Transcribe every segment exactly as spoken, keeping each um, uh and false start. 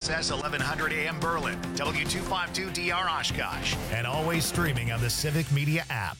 S eleven hundred A M Berlin, W two fifty-two D R Oshkosh, and always streaming on the Civic Media app.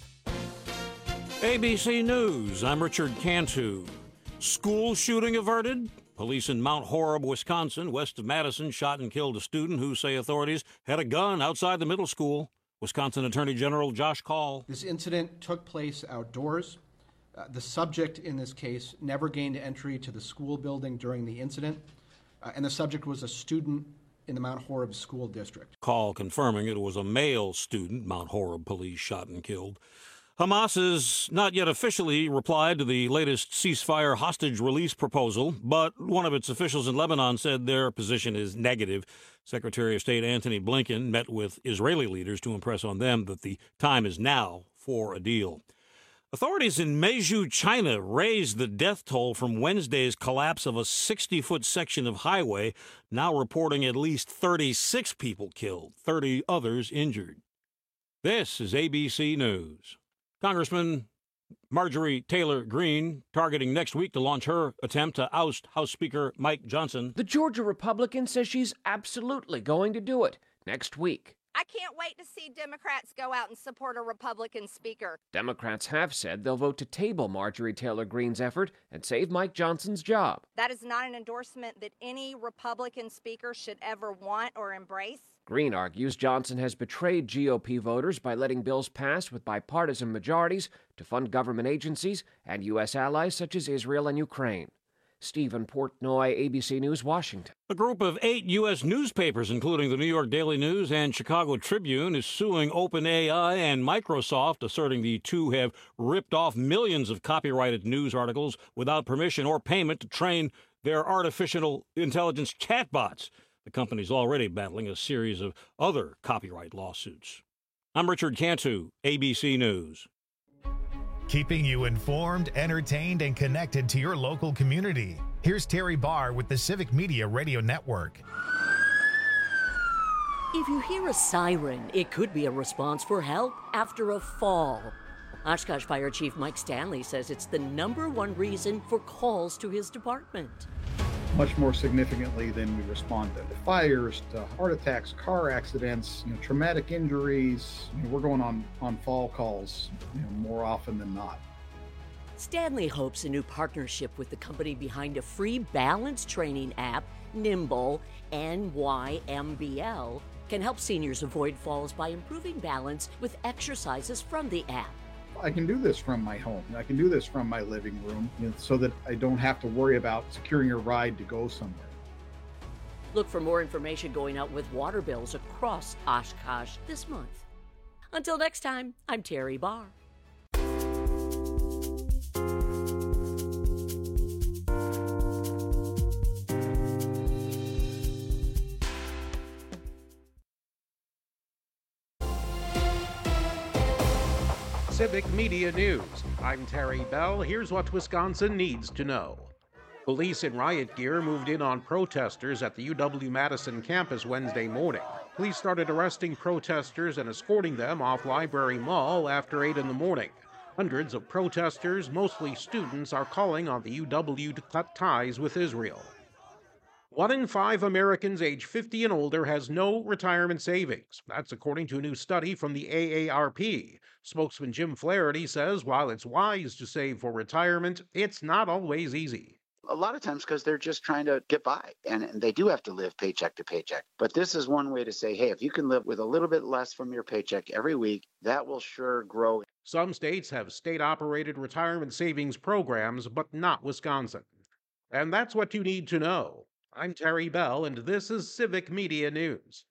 A B C News, I'm Richard Cantu. School shooting averted? Police in Mount Horeb, Wisconsin, west of Madison, shot and killed a student who say authorities had a gun outside the middle school. Wisconsin Attorney General Josh Kaul. This incident took place outdoors. Uh, the subject in this case never gained entry to the school building during the incident, uh, and the subject was a student in the Mount Horeb School District. Kaul confirming it was a male student Mount Horeb police shot and killed. Hamas has not yet officially replied to the latest ceasefire hostage release proposal, but one of its officials in Lebanon said their position is negative. Secretary of State Antony Blinken met with Israeli leaders to impress on them that the time is now for a deal. Authorities in Meizhou, China, raised the death toll from Wednesday's collapse of a sixty-foot section of highway, now reporting at least thirty-six people killed, thirty others injured. This is A B C News. Congressman Marjorie Taylor Greene targeting next week to launch her attempt to oust House Speaker Mike Johnson. The Georgia Republican says she's absolutely going to do it next week. I can't wait to see Democrats go out and support a Republican speaker. Democrats have said they'll vote to table Marjorie Taylor Greene's effort and save Mike Johnson's job. That is not an endorsement that any Republican speaker should ever want or embrace. Greene argues Johnson has betrayed G O P voters by letting bills pass with bipartisan majorities to fund government agencies and U S allies such as Israel and Ukraine. Stephen Portnoy, A B C News, Washington. A group of eight U S newspapers, including the New York Daily News and Chicago Tribune, is suing OpenAI and Microsoft, asserting the two have ripped off millions of copyrighted news articles without permission or payment to train their artificial intelligence chatbots. The company's already battling a series of other copyright lawsuits. I'm Richard Cantu, A B C News. Keeping you informed, entertained, and connected to your local community. Here's Terry Barr with the Civic Media Radio Network. If you hear a siren, it could be a response for help after a fall. Oshkosh Fire Chief Mike Stanley says it's the number one reason for calls to his department. Much more significantly than we respond to fires, to heart attacks, car accidents, you know, traumatic injuries. You know, we're going on, on fall calls, you know, more often than not. Stanley hopes a new partnership with the company behind a free balance training app, Nimble, N Y M B L, can help seniors avoid falls by improving balance with exercises from the app. I can do this from my home. I can do this from my living room, you know, so that I don't have to worry about securing a ride to go somewhere. Look for more information going out with water bills across Oshkosh this month. Until next time, I'm Terry Barr. Civic Media News. I'm Terry Bell. Here's what Wisconsin needs to know. Police in riot gear moved in on protesters at the U W-Madison campus Wednesday morning. Police started arresting protesters and escorting them off Library Mall after eight in the morning. Hundreds of protesters, mostly students, are calling on the U W to cut ties with Israel. One in five Americans age fifty and older has no retirement savings. That's according to a new study from the A A R P. Spokesman Jim Flaherty says while it's wise to save for retirement, it's not always easy. A lot of times because they're just trying to get by, and, and they do have to live paycheck to paycheck. But this is one way to say, hey, if you can live with a little bit less from your paycheck every week, that will sure grow. Some states have state-operated retirement savings programs, but not Wisconsin. And that's what you need to know. I'm Terry Bell, and this is Civic Media News.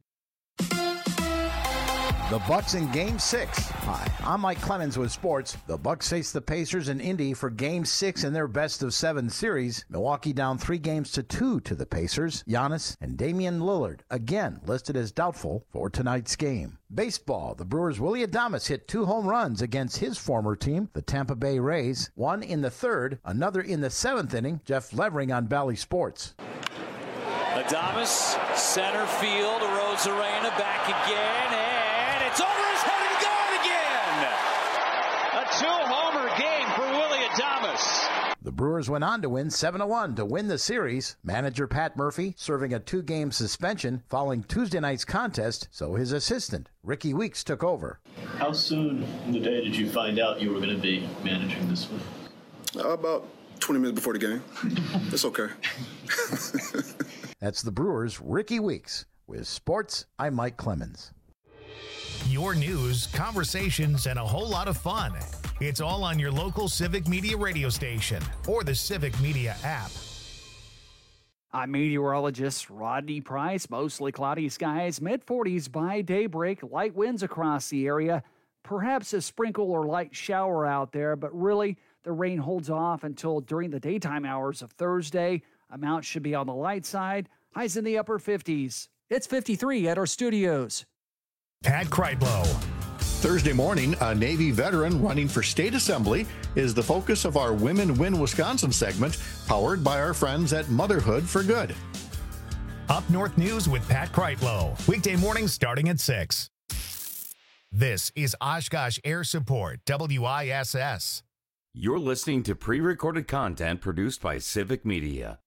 The Bucks in Game six. Hi, I'm Mike Clemens with sports. The Bucks face the Pacers in Indy for Game six in their best-of-seven series. Milwaukee down three games to two to the Pacers. Giannis and Damian Lillard, again listed as doubtful for tonight's game. Baseball, the Brewers' Willy Adames hit two home runs against his former team, the Tampa Bay Rays. One in the third, another in the seventh inning. Jeff Levering on Bally Sports. Adames, center field, Arozarena back again, and it's over his head and gone again! A two-homer game for Willy Adames. The Brewers went on to win seven to one to win the series. Manager Pat Murphy serving a two-game suspension following Tuesday night's contest, so his assistant, Ricky Weeks, took over. How soon in the day did you find out you were going to be managing this one? Uh, about twenty minutes before the game. It's okay. That's the Brewers' Ricky Weeks. With sports, I'm Mike Clemens. Your news, conversations, and a whole lot of fun. It's all on your local Civic Media radio station or the Civic Media app. I'm meteorologist Rodney Price. Mostly cloudy skies, mid forties by daybreak, light winds across the area. Perhaps a sprinkle or light shower out there, but really the rain holds off until during the daytime hours of Thursday. Amounts should be on the light side, highs in the upper fifties. It's fifty-three at our studios. Pat Kreitlow. Thursday morning, a Navy veteran running for state assembly is the focus of our Women Win Wisconsin segment, powered by our friends at Motherhood for Good. Up North News with Pat Kreitlow. Weekday mornings starting at six. This is Oshkosh Air Support, W I S S. You're listening to pre-recorded content produced by Civic Media.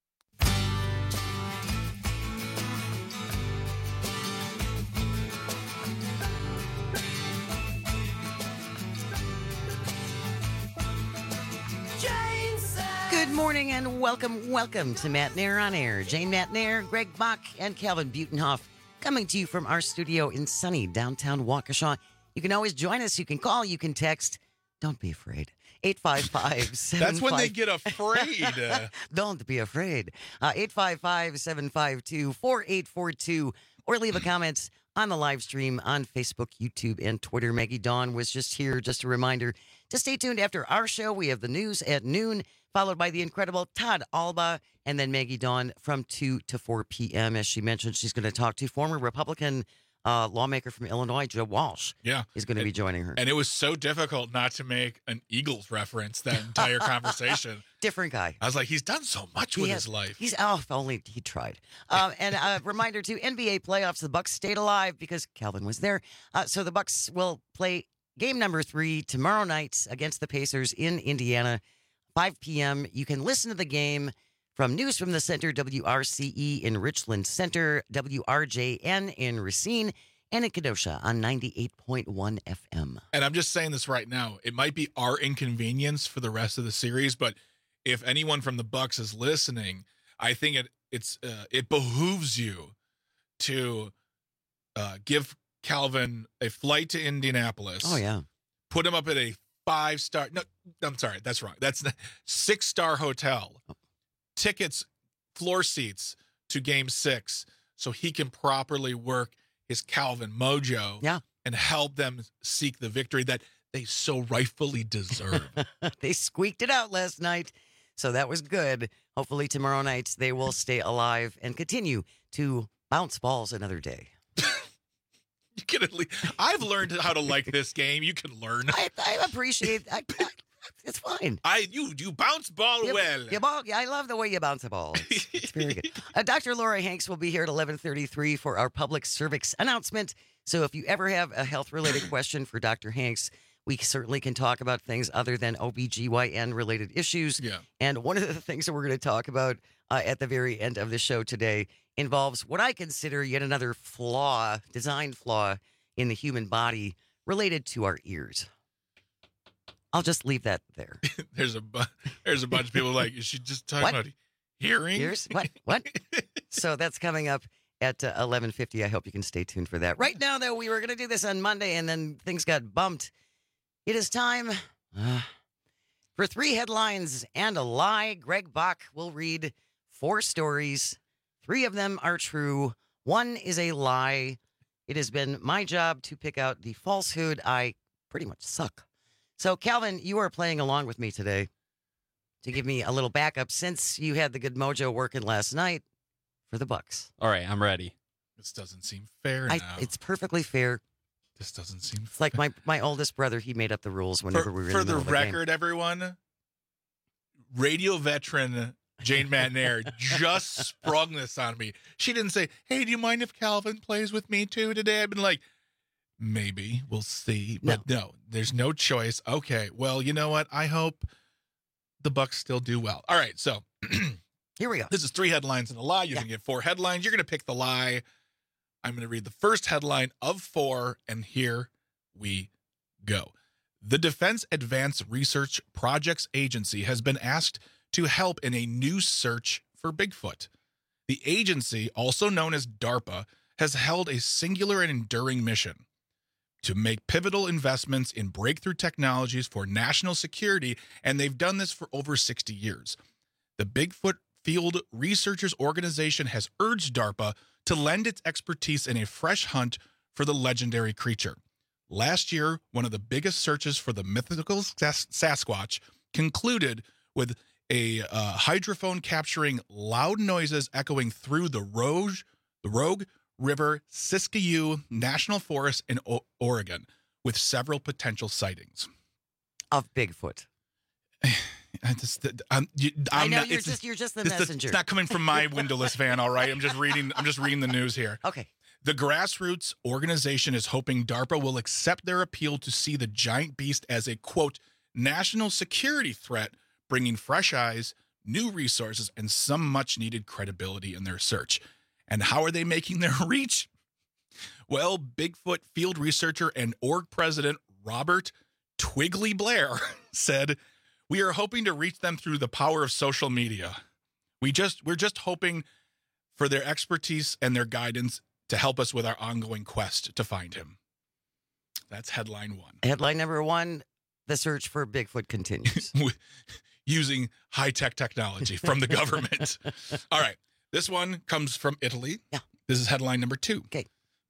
Good morning and welcome, welcome to Matt Nair on Air. Jane Matt Nair, Greg Bach, and Calvin Butenhoff coming to you from our studio in sunny downtown Waukesha. You can always join us. You can call. You can text. Don't be afraid. eight five five, seven five That's when they get afraid. Don't be afraid. Uh, eight five five, seven five two, four eight four two. Or leave a comment on the live stream on Facebook, YouTube, and Twitter. Maggie Dawn was just here. Just a reminder to stay tuned after our show. We have the news at noon, followed by the incredible Todd Alba, and then Maggie Dawn from two to four p.m. As she mentioned, she's going to talk to former Republican uh, lawmaker from Illinois, Joe Walsh. Yeah. Is going to be joining her. And it was so difficult not to make an Eagles reference that entire conversation. Different guy. I was like, he's done so much He with has- his life. He's oh, if only he tried. Um, and a reminder to N B A playoffs: the Bucks stayed alive because Calvin was there. Uh, so the Bucks will play game number three tomorrow night against the Pacers in Indiana, five p.m. You can listen to the game from News from the Center, W R C E in Richland Center, W R J N in Racine, and in Kenosha on ninety-eight point one F M. And I'm just saying this right now. It might be our inconvenience for the rest of the series, but if anyone from the Bucks is listening, I think it it's uh, it behooves you to uh, give Calvin a flight to Indianapolis. Oh yeah, put him up at a five star. No, I'm sorry, that's wrong. That's six star hotel. Tickets, floor seats to Game Six, so he can properly work his Calvin mojo. Yeah, and help them seek the victory that they so rightfully deserve. They squeaked it out last night. So that was good. Hopefully tomorrow night they will stay alive and continue to bounce balls another day. You can at least, I've learned how to like this game. You can learn. I, I appreciate I, I, it's fine. I you you bounce ball You- well. you ball, I love the way you bounce a ball. It's, it's very good. Uh, Doctor Laura Hanks will be here at eleven thirty-three for our public cervix announcement. So if you ever have a health-related question for Doctor Hanks, we certainly can talk about things other than O B G Y N-related issues. Yeah. And one of the things that we're going to talk about uh, at the very end of the show today involves what I consider yet another flaw, design flaw in the human body related to our ears. I'll just leave that there. there's a bu- there's a bunch of people like, is she just talking What? about hearing? Ears? What? What? So that's coming up at uh, eleven fifty. I hope you can stay tuned for that. Right now, though, we were going to do this on Monday, and then things got bumped. It is time uh, for three headlines and a lie. Greg Bach will read four stories. Three of them are true. One is a lie. It has been my job to pick out the falsehood. I pretty much suck. So, Calvin, you are playing along with me today to give me a little backup since you had the good mojo working last night for the Bucks. All right, I'm ready. This doesn't seem fair I, now. it's perfectly fair. This doesn't seem It's like my, my oldest brother, he made up the rules whenever for, we were for in the the middle of the game. record, everyone. Radio veteran Jane Matnair just sprung this on me. She didn't say, "Hey, do you mind if Calvin plays with me too today?" I've been like, maybe we'll see, but no, no there's no choice. Okay, well, you know what? I hope the Bucks still do well. All right, so here we go. This is three headlines and a lie. You're yeah. going to get four headlines. You're going to pick the lie. I'm going to read the first headline of four, and here we go. The Defense Advanced Research Projects Agency has been asked to help in a new search for Bigfoot. The agency, also known as DARPA, has held a singular and enduring mission to make pivotal investments in breakthrough technologies for national security, and they've done this for over sixty years. The Bigfoot Field Researchers Organization has urged DARPA to lend its expertise in a fresh hunt for the legendary creature. Last year, one of the biggest searches for the mythical Sas- Sasquatch concluded with a uh, hydrophone capturing loud noises echoing through the Rogue, the Rogue River Siskiyou National Forest in o- Oregon, with several potential sightings of Bigfoot. I, just, I'm, you, I'm I know not, you're it's, just you're just the this, messenger. It's not coming from my windowless van, all right. I'm just reading. I'm just reading the news here. Okay. The grassroots organization is hoping DARPA will accept their appeal to see the giant beast as a quote national security threat, bringing fresh eyes, new resources, and some much needed credibility in their search. And how are they making their reach? Well, Bigfoot field researcher and org president Robert Twiggly Blair said, "We are hoping to reach them through the power of social media. We just we're just hoping for their expertise and their guidance to help us with our ongoing quest to find him." That's headline one. Headline number one, the search for Bigfoot continues. Using high-tech technology from the government. All right. This one comes from Italy. Yeah. This is headline number two. Okay.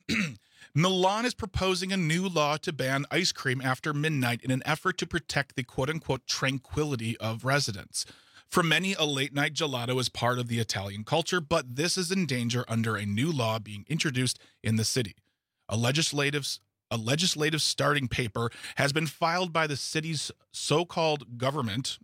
Milan is proposing a new law to ban ice cream after midnight in an effort to protect the quote-unquote tranquility of residents. For many, a late-night gelato is part of the Italian culture, but this is in danger under a new law being introduced in the city. A legislative, a legislative starting paper has been filed by the city's so-called government.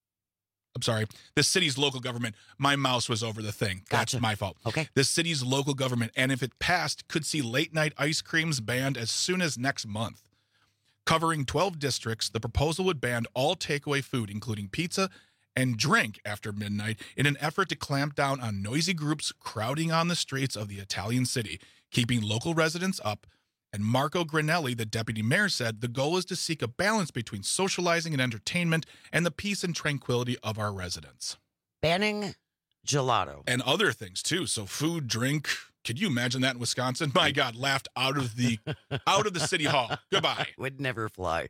I'm sorry, the city's local government. My mouse was over the thing. That's Gotcha. my fault. Okay. The city's local government, and if it passed, could see late-night ice creams banned as soon as next month. Covering twelve districts, the proposal would ban all takeaway food, including pizza and drink after midnight, in an effort to clamp down on noisy groups crowding on the streets of the Italian city, keeping local residents up. And Marco Granelli, the deputy mayor, said the goal is to seek a balance between socializing and entertainment and the peace and tranquility of our residents. Banning gelato. And other things, too. So food, drink. Could you imagine that in Wisconsin? My God, laughed out of the out of the city hall. Goodbye. Would never fly.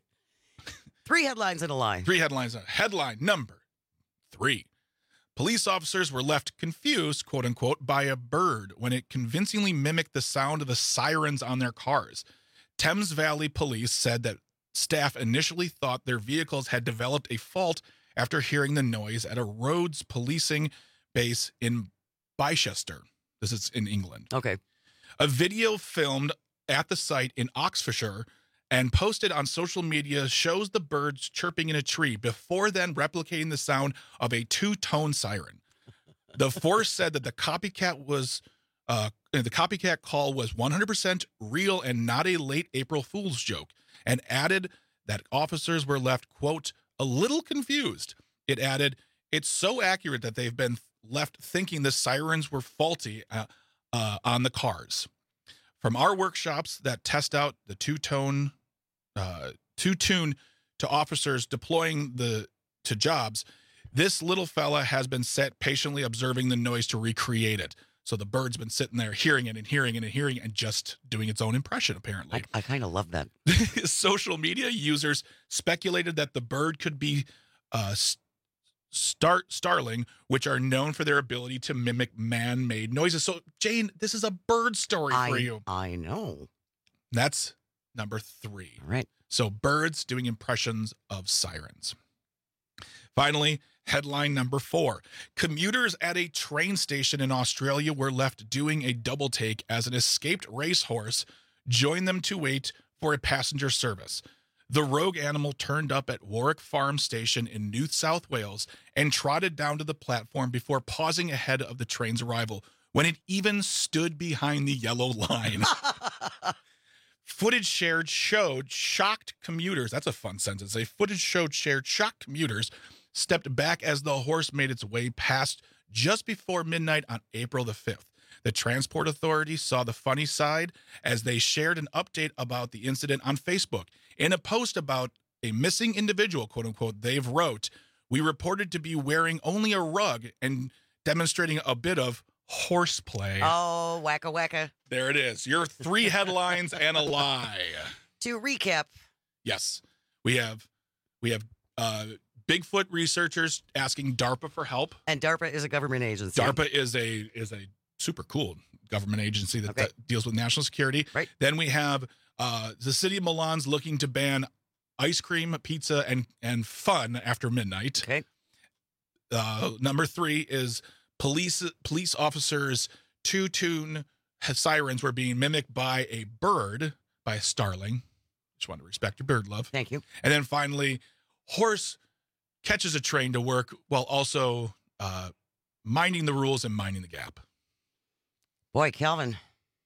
Three headlines and a lie. Three headlines. Headline number three. Police officers were left confused, quote unquote, by a bird when it convincingly mimicked the sound of the sirens on their cars. Thames Valley Police said that staff initially thought their vehicles had developed a fault after hearing the noise at a roads policing base in Bicester. This is in England. Okay. A video filmed at the site in Oxfordshire and posted on social media shows the birds chirping in a tree before then replicating the sound of a two-tone siren. The force said that the copycat was uh, the copycat call was one hundred percent real and not a late April Fool's joke, and added that officers were left, quote, a little confused. It added, it's so accurate that they've been left thinking the sirens were faulty uh, uh, on the cars. From our workshops that test out the two-tone, uh, two-tune to officers deploying the to jobs, this little fella has been set patiently observing the noise to recreate it. So the bird's been sitting there hearing it and hearing it and hearing it and just doing its own impression, apparently. I, I kind of love that. Social media users speculated that the bird could be uh, Start starling, which are known for their ability to mimic man-made noises. So, Jane, this is a bird story I, for you. I know. That's number three. All right. So, birds doing impressions of sirens. Finally, headline number four. Commuters at a train station in Australia were left doing a double take as an escaped racehorse joined them to wait for a passenger service. The rogue animal turned up at Warwick Farm Station in New South Wales and trotted down to the platform before pausing ahead of the train's arrival, when it even stood behind the yellow line. Footage shared showed shocked commuters. That's a fun sentence. A footage showed shared shocked commuters stepped back as the horse made its way past just before midnight on April the fifth. The Transport Authority saw the funny side as they shared an update about the incident on Facebook. In a post about a missing individual, quote unquote, they've wrote, "We reported to be wearing only a rug and demonstrating a bit of horseplay." Oh, wacka wacka. There it is. Your three headlines and a lie. To recap. Yes. We have we have uh, Bigfoot researchers asking DARPA for help. And DARPA is a government agency. DARPA is a is a super cool government agency that, Okay. that deals with national security. Right. Then we have uh, the city of Milan's looking to ban ice cream, pizza, and and fun after midnight. Okay. Uh, number three is police police officers' two-tune sirens were being mimicked by a bird, by a starling. Just want to respect your bird love. Thank you. And then finally, horse catches a train to work while also uh, minding the rules and minding the gap. Boy, Calvin,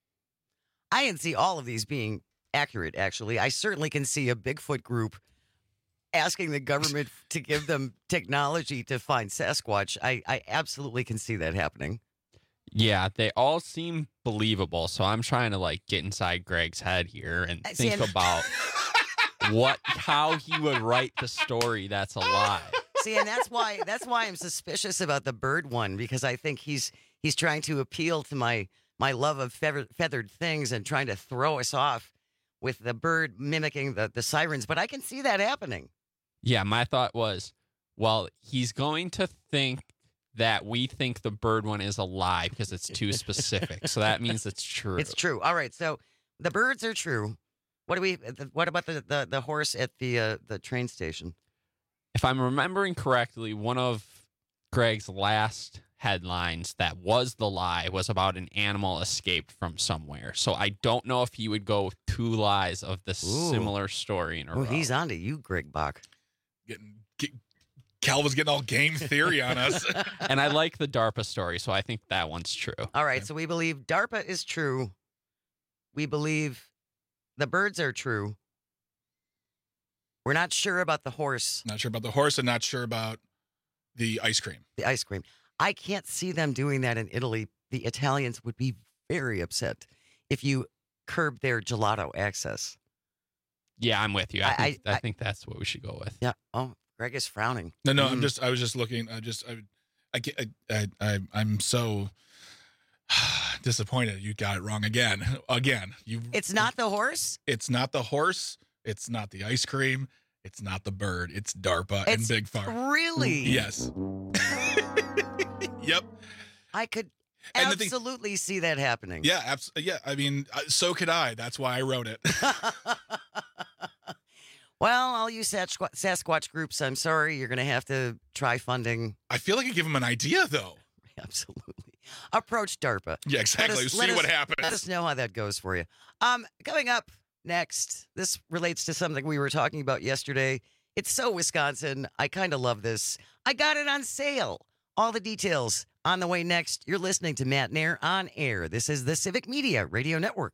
I can see all of these being accurate, actually. I certainly can see a Bigfoot group asking the government to give them technology to find Sasquatch. I, I absolutely can see that happening. Yeah, they all seem believable. So I'm trying to like get inside Greg's head here and I see, think and- about what how he would write the story that's a lie. See, and that's why that's why I'm suspicious about the bird one, because I think he's he's trying to appeal to my my love of feather, feathered things and trying to throw us off with the bird mimicking the, the sirens. But I can see that happening. Yeah, my thought was, well, he's going to think that we think the bird one is a lie because it's too specific. So that means it's true. It's true. All right, so the birds are true. What do we? What about the the, the horse at the uh, the train station? If I'm remembering correctly, one of Greg's last headlines that was the lie was about an animal escaped from somewhere. So I don't know if he would go with two lies of the Ooh. similar story in a Oh, row. he's on to you, Greg Bach. Getting get, Calvin's getting all game theory on us. And I like the DARPA story, so I think that one's true. All right, so we believe DARPA is true. We believe the birds are true. We're not sure about the horse. Not sure about the horse and not sure about the ice cream. The ice cream. I can't see them doing that in Italy. The Italians would be very upset if you curb their gelato access. Yeah, I'm with you. I, I- think, I, I- think that's what we should go with. Yeah. Oh, Greg is frowning. No, no, I'm Mm. just I was just looking. I just I I get- I, I, I I'm so disappointed. You got it wrong again. Again. You It's not the horse? It's not the horse. It's not the ice cream. It's not the bird. It's DARPA and It's Big Farm. Really? Yes. Yep. I could And the thing- absolutely see that happening. Yeah, abs- yeah. I mean, uh, so could I. That's why I wrote it. Well, all you Sasquatch, Sasquatch groups, I'm sorry, you're going to have to try funding. I feel like I give him an idea, though. Absolutely. Approach DARPA. Yeah, exactly. Let us- See let what us- happens. Let us know how that goes for you. Um, coming up next, this relates to something we were talking about yesterday. It's so Wisconsin. I kind of love this. I got it on sale. All the details on the way next. You're listening to Matt Nair on air. This is the Civic Media Radio Network.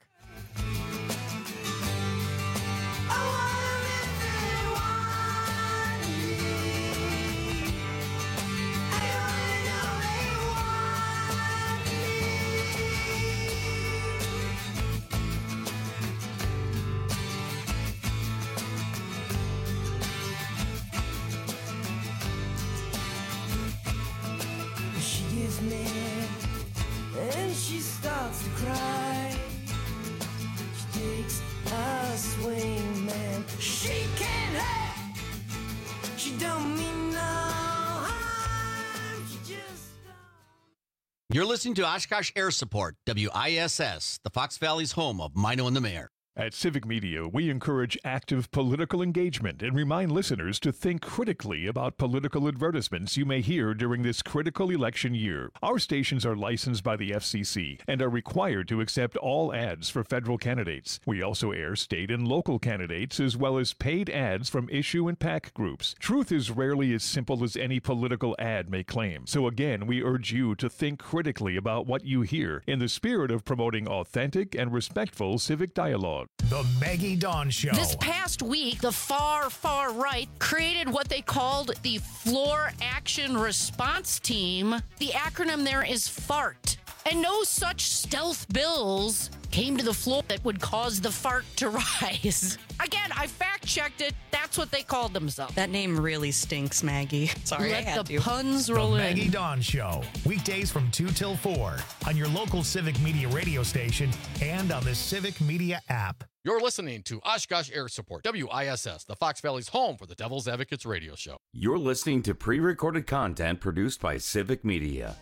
She gets mad and she starts to cry. She takes a swing, man. She can't help. She don't mean no harm. She just. You're listening to Oshkosh Air Support, W I S S, the Fox Valley's home of Mino and the Mayor. At Civic Media, we encourage active political engagement and remind listeners to think critically about political advertisements you may hear during this critical election year. Our stations are licensed by the F C C and are required to accept all ads for federal candidates. We also air state and local candidates as well as paid ads from issue and PAC groups. Truth is rarely as simple as any political ad may claim. So again, we urge you to think critically about what you hear in the spirit of promoting authentic and respectful civic dialogue. out. The Maggie Dawn Show. This past week, the far, far right created what they called the Floor Action Response Team. The acronym there is FART. And no such stealth bills came to the floor that would cause the fart to rise. Again, I fact-checked it. That's what they called themselves. That name really stinks, Maggie. Sorry, Let I had the to. puns The roll in. Maggie Dawn Show. Weekdays from two till four on your local Civic Media radio station and on the Civic Media app. You're listening to Oshkosh Air Support, W I S S, the Fox Valley's home for the Devil's Advocates radio show. You're listening to pre-recorded content produced by Civic Media.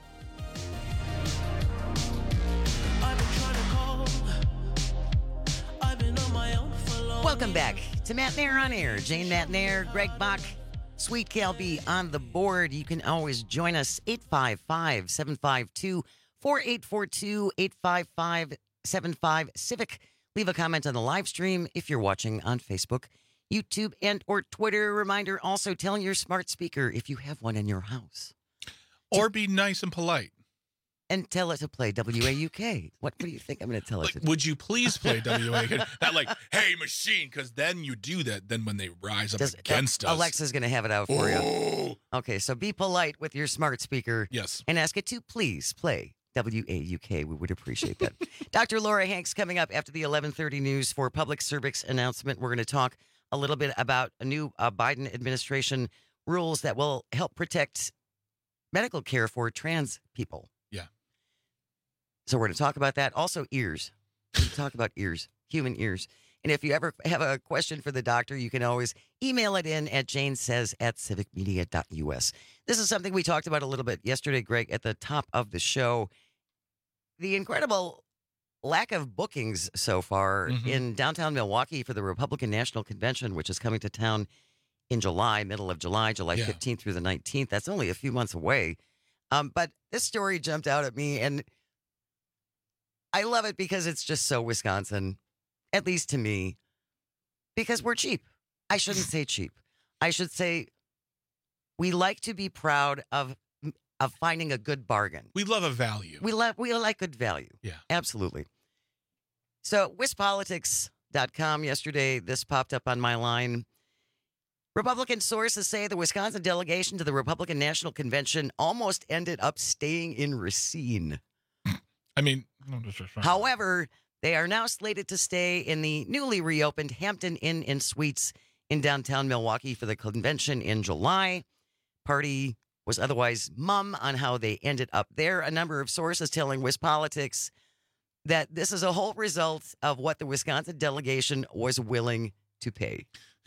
Welcome back to Matt Nair on Air. Jane Matt Nair, Greg Bach, Sweet Calby on the board. You can always join us, eight five five, seven five two, four eight four two, eight five five, seven five, Civic. Leave a comment on the live stream if you're watching on Facebook, YouTube, and or Twitter. Reminder, also tell your smart speaker if you have one in your house. Or be nice and polite. And tell it to play W A U K. What, what do you think I'm going to tell it Like, to do? would you please play W A U K? Not like, hey, machine, because then you do that. Then when they rise up Does- against uh, us. Alexa's going to have it out for you. Okay, so be polite with your smart speaker. Yes. And ask it to please play W A U K. We would appreciate that. Doctor Laura Hanks coming up after the eleven thirty news for public service announcement. We're going to talk a little bit about a new uh, Biden administration rules that will help protect medical care for trans people. Yeah. So we're going to talk about that. Also, ears. We're going to talk about ears, human ears. And if you ever have a question for the doctor, you can always email it in at janesays at civicmedia dot U S. This is something we talked about a little bit yesterday, Greg, at the top of the show. The incredible lack of bookings so far Mhm. in downtown Milwaukee for the Republican National Convention, which is coming to town in July, middle of July, July Yeah. fifteenth through the nineteenth. That's only a few months away. Um, but this story jumped out at me, and I love it because it's just so Wisconsin, at least to me, because we're cheap. I shouldn't say cheap. I should say we like to be proud of of finding a good bargain. We love a value. We love we like good value. Yeah. Absolutely. So wispolitics dot com yesterday, this popped up on my line. Republican sources say the Wisconsin delegation to the Republican National Convention almost ended up staying in Racine. I mean, However, they are now slated to stay in the newly reopened Hampton Inn and Suites in downtown Milwaukee for the convention in July. Party was otherwise mum on how they ended up there. A number of sources telling WisPolitics that this is a whole result of what the Wisconsin delegation was willing to pay.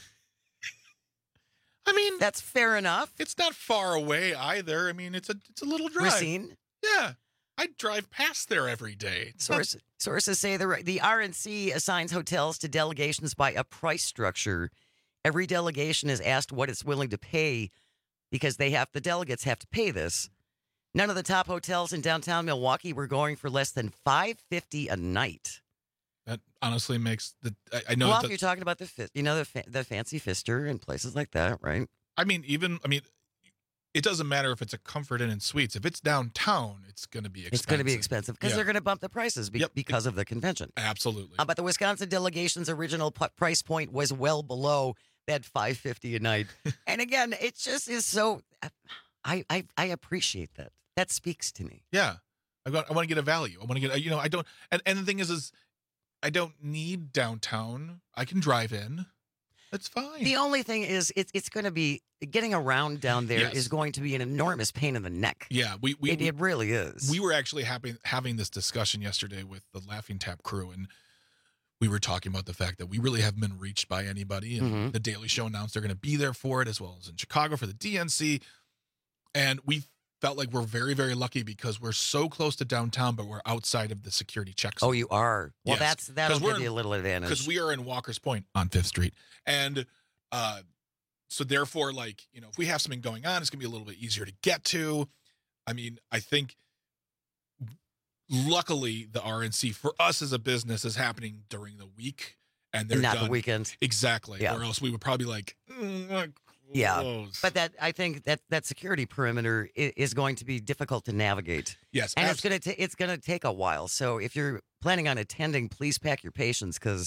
I mean, that's fair enough. It's not far away either. I mean, it's a it's a little drive. Racine? Yeah. I drive past there every day. It's not- Source, sources say the the R N C assigns hotels to delegations by a price structure. Every delegation is asked what it's willing to pay because they have the delegates have to pay this. None of the top hotels in downtown Milwaukee were going for less than five fifty a night. That honestly makes the. I, I know. Well, it does- you're talking about the fi- you know the fa- the fancy Pfister and places like that, right? I mean, even I mean, it doesn't matter if it's a Comfort Inn and Suites. If it's downtown, it's going to be expensive. It's going to be expensive because Yeah. they're going to bump the prices be- Yep. because of the convention. Absolutely. Uh, but the Wisconsin delegation's original p- price point was well below that five fifty a night. And again, it just is so. I I I appreciate that. That speaks to me. Yeah, I got. I want to get a value. I want to get. You know, I don't. And and the thing is, is I don't need downtown. I can drive in. That's fine. The only thing is, it's it's going to be getting around down there is Yes. going to be an enormous pain in the neck. Yeah, we we it, it really is. We were actually having having this discussion yesterday with the Laughing Tap crew, and we were talking about the fact that we really haven't been reached by anybody. And Mhm. the Daily Show announced they're going to be there for it, as well as in Chicago for the D N C. And we felt like we're very, very lucky because we're so close to downtown, but we're outside of the security checks. Oh, you are. Well, Yes. that's that'll 'Cause we're give you a little advantage. Because we are in Walker's Point on Fifth Street, and uh, so therefore, like you know, if we have something going on, it's going to be a little bit easier to get to. I mean, I think. Luckily, the R N C for us as a business is happening during the week, and they're Not done. the weekends. Exactly. Yeah. Or else we would probably like, mm, like Yeah, close. but that I think that that security perimeter is, is going to be difficult to navigate. Yes, and abs- it's going to it's going to take a while. So if you're planning on attending, please pack your patience because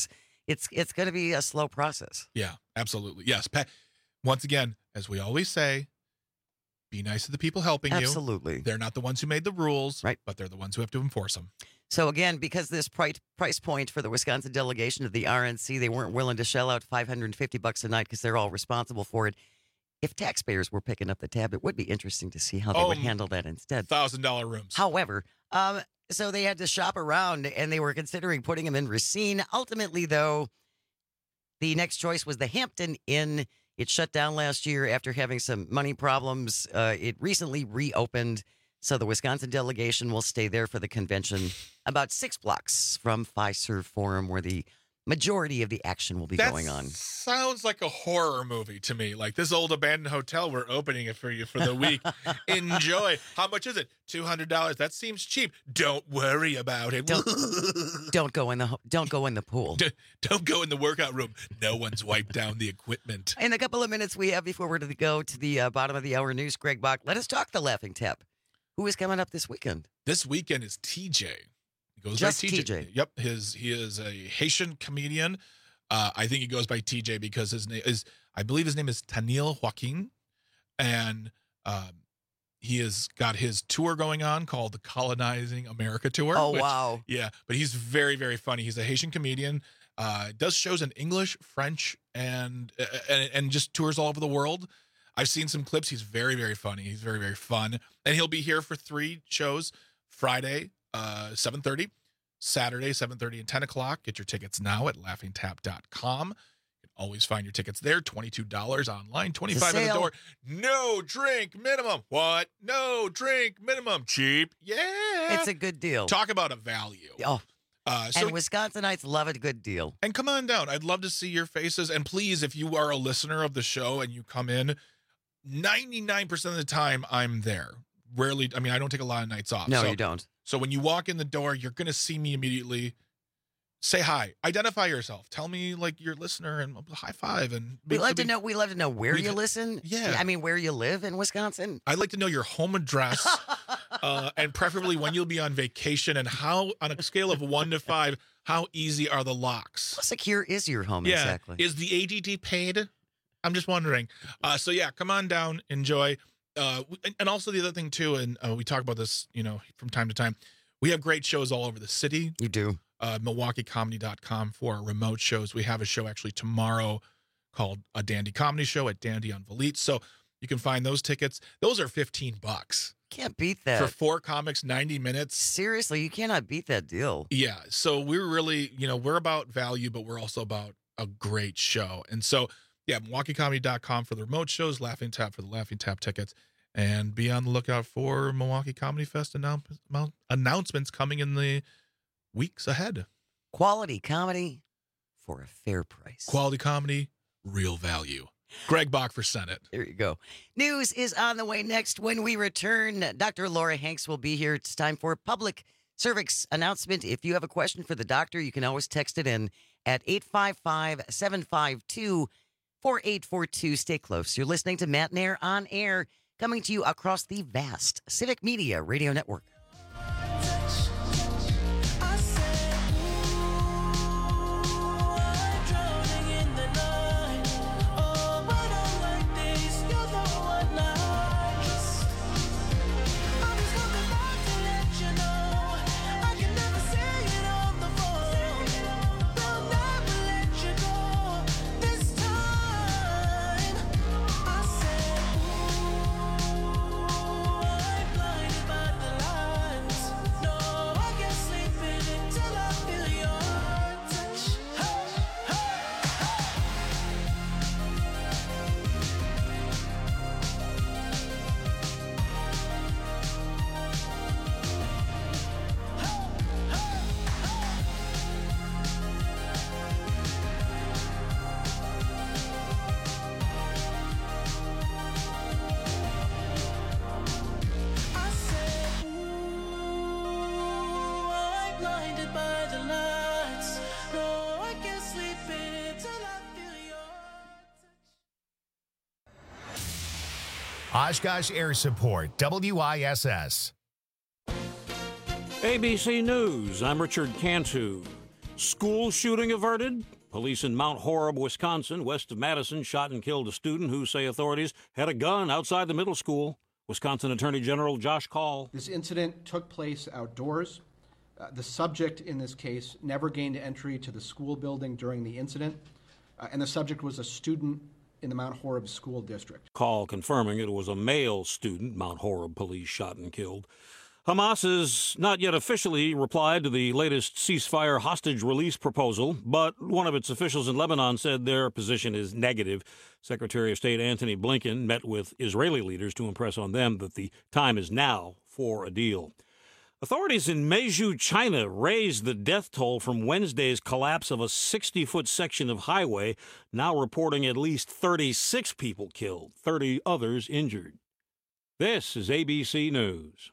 it's it's going to be a slow process. Yeah, absolutely. Yes. Pa- Once again, as we always say, be nice to the people helping you. Absolutely. They're not the ones who made the rules, right? But they're the ones who have to enforce them. So again, because this price price point for the Wisconsin delegation of the R N C, they weren't willing to shell out five hundred fifty bucks a night because they're all responsible for it. If taxpayers were picking up the tab, it would be interesting to see how they Oh, would handle that instead. Thousand dollar rooms. However, um, so they had to shop around, and they were considering putting them in Racine. Ultimately, though, the next choice was the Hampton Inn. It shut down last year after having some money problems. Uh, it recently reopened, so the Wisconsin delegation will stay there for the convention, about six blocks from Fiserv Forum, where the majority of the action will be That going on. Sounds like a horror movie to me. Like this old abandoned hotel, we're opening it for you for the week. Enjoy. How much is it? two hundred dollars. That seems cheap. Don't worry about it. Don't, don't go in the ho- don't go in the pool. D- don't go in the workout room. No one's wiped down the equipment. In the couple of minutes we have before we're to go to the uh, bottom of the hour news, Greg Bach, let us talk the Laughing Tap. Who is coming up this weekend? This weekend is T J. He goes Just by T J. T J. Yep, his he is a Haitian comedian. Uh, I think he goes by T J because his name is, I believe his name is Tanil Joaquin, and um, he has got his tour going on called the Colonizing America Tour. Oh, which- wow. Yeah, but he's very, very funny. He's a Haitian comedian. Uh, does shows in English, French, and, and and just tours all over the world. I've seen some clips. He's very, very funny. He's very, very fun, and he'll be here for three shows: Friday, uh, seven thirty, Saturday, seven thirty, and ten o'clock. Get your tickets now at laughing tap dot com. You can always find your tickets there. twenty-two dollars online, twenty-five dollars at the sale. door. No drink minimum. What? No drink minimum. Cheap. Yeah. It's a good deal. Talk about a value. Oh, Uh, so and Wisconsinites love a good deal. And come on down. I'd love to see your faces. And please, if you are a listener of the show and you come in, ninety-nine percent of the time I'm there. Rarely, I mean, I don't take a lot of nights off. No, so, you don't. So when you walk in the door, you're going to see me immediately. Say hi. Identify yourself. Tell me like you're a listener and high five. And We be- love to be- know. We love to know where we've- you listen. Yeah. I mean, where you live in Wisconsin. I'd like to know your home address uh, and preferably when you'll be on vacation and how, on a scale of one to five, how easy are the locks? How secure is your home Yeah. exactly? Is the A D D paid? I'm just wondering. Uh, so yeah, come on down, enjoy. Uh, and, and also the other thing too, and uh, we talk about this, you know, from time to time. We have great shows all over the city. You do. Uh, Milwaukee Comedy dot com for our remote shows. We have a show actually tomorrow called a Dandy Comedy Show at Dandy on Valete. So you can find those tickets. Those are fifteen bucks. Can't beat that. For four comics, ninety minutes. Seriously, you cannot beat that deal. Yeah. So we're really, you know, we're about value, but we're also about a great show. And so, yeah, Milwaukee Comedy dot com for the remote shows, Laughing Tap for the Laughing Tap tickets, and be on the lookout for Milwaukee Comedy Fest annou- annou- announcements coming in the weeks ahead. Quality comedy for a fair price. Quality comedy, real value. Greg Bach for Senate. There you go. News is on the way next. When we return, Doctor Laura Hanks will be here. It's time for public service announcement. If you have a question for the doctor, you can always text it in at eight five five, seven five two, four eight four two. Stay close. You're listening to Matt and Air on Air, coming to you across the vast Civic Media Radio Network. Oshkosh Air Support, W I S S. A B C News, I'm Richard Cantu. School shooting averted? Police in Mount Horeb, Wisconsin, west of Madison, shot and killed a student who say authorities had a gun outside the middle school. Wisconsin Attorney General Josh Kaul. This incident took place outdoors. Uh, the subject in this case never gained entry to the school building during the incident, uh, and the subject was a student in the Mount Horeb School District. Kaul confirming it was a male student Mount Horeb police shot and killed. Hamas has not yet officially replied to the latest ceasefire hostage release proposal, but one of its officials in Lebanon said their position is negative. Secretary of State Antony Blinken met with Israeli leaders to impress on them that the time is now for a deal. Authorities in Meizhou, China, raised the death toll from Wednesday's collapse of a sixty-foot section of highway, now reporting at least thirty-six people killed, thirty others injured. This is A B C News.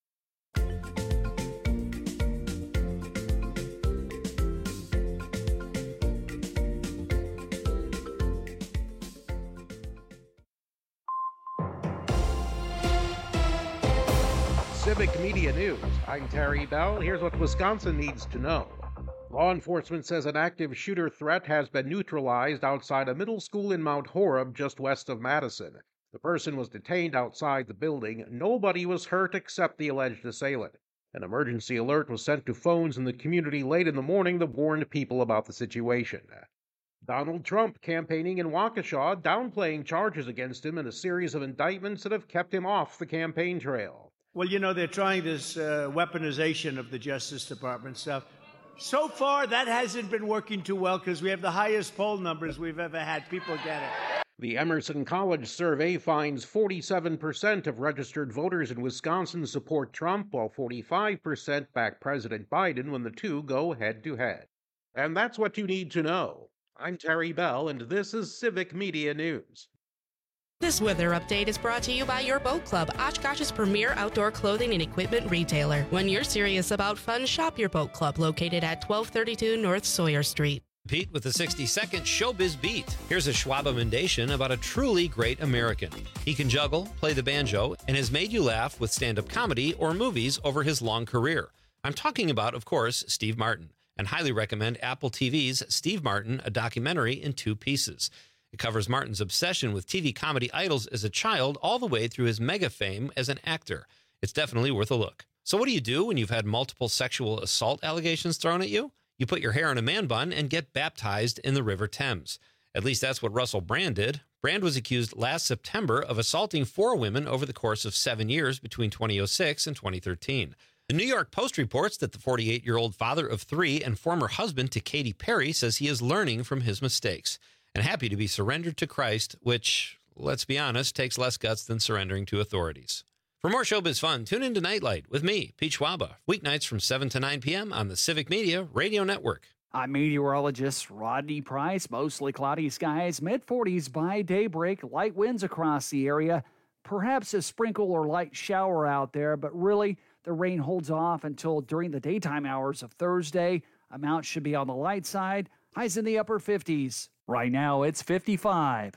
Civic Media News. I'm Terry Bell. Here's what Wisconsin needs to know. Law enforcement says an active shooter threat has been neutralized outside a middle school in Mount Horeb, just west of Madison. The person was detained outside the building. Nobody was hurt except the alleged assailant. An emergency alert was sent to phones in the community late in the morning that warned people about the situation. Donald Trump campaigning in Waukesha, downplaying charges against him in a series of indictments that have kept him off the campaign trail. Well, you know, they're trying this uh, weaponization of the Justice Department stuff. So far, that hasn't been working too well because we have the highest poll numbers we've ever had. People get it. The Emerson College survey finds forty-seven percent of registered voters in Wisconsin support Trump, while forty-five percent back President Biden when the two go head-to-head. And that's what you need to know. I'm Terry Bell, and this is Civic Media News. This weather update is brought to you by your Boat Club, Oshkosh's premier outdoor clothing and equipment retailer. When you're serious about fun, shop your Boat Club, located at twelve thirty-two North Sawyer Street. Pete with the sixty second Showbiz Beat. Here's a Schwab emendation about a truly great American. He can juggle, play the banjo, and has made you laugh with stand-up comedy or movies over his long career. I'm talking about, of course, Steve Martin, and highly recommend Apple T V's Steve Martin, a documentary in two pieces. It covers Martin's obsession with T V comedy idols as a child all the way through his mega fame as an actor. It's definitely worth a look. So what do you do when you've had multiple sexual assault allegations thrown at you? You put your hair in a man bun and get baptized in the River Thames. At least that's what Russell Brand did. Brand was accused last September of assaulting four women over the course of seven years between twenty oh six and twenty thirteen. The New York Post reports that the forty-eight-year-old father of three and former husband to Katy Perry says he is learning from his mistakes and happy to be surrendered to Christ, which, let's be honest, takes less guts than surrendering to authorities. For more showbiz fun, tune into Nightlight with me, Pete Schwaba, weeknights from seven to nine p.m. on the Civic Media Radio Network. I'm meteorologist Rodney Price. Mostly cloudy skies, mid forties by daybreak, light winds across the area. Perhaps a sprinkle or light shower out there, but really the rain holds off until during the daytime hours of Thursday. Amounts should be on the light side, highs in the upper fifties. Right now, it's fifty-five.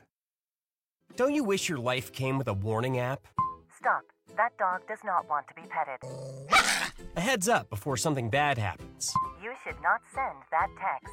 Don't you wish your life came with a warning app? Stop. That dog does not want to be petted. A heads up before something bad happens. You should not send that text.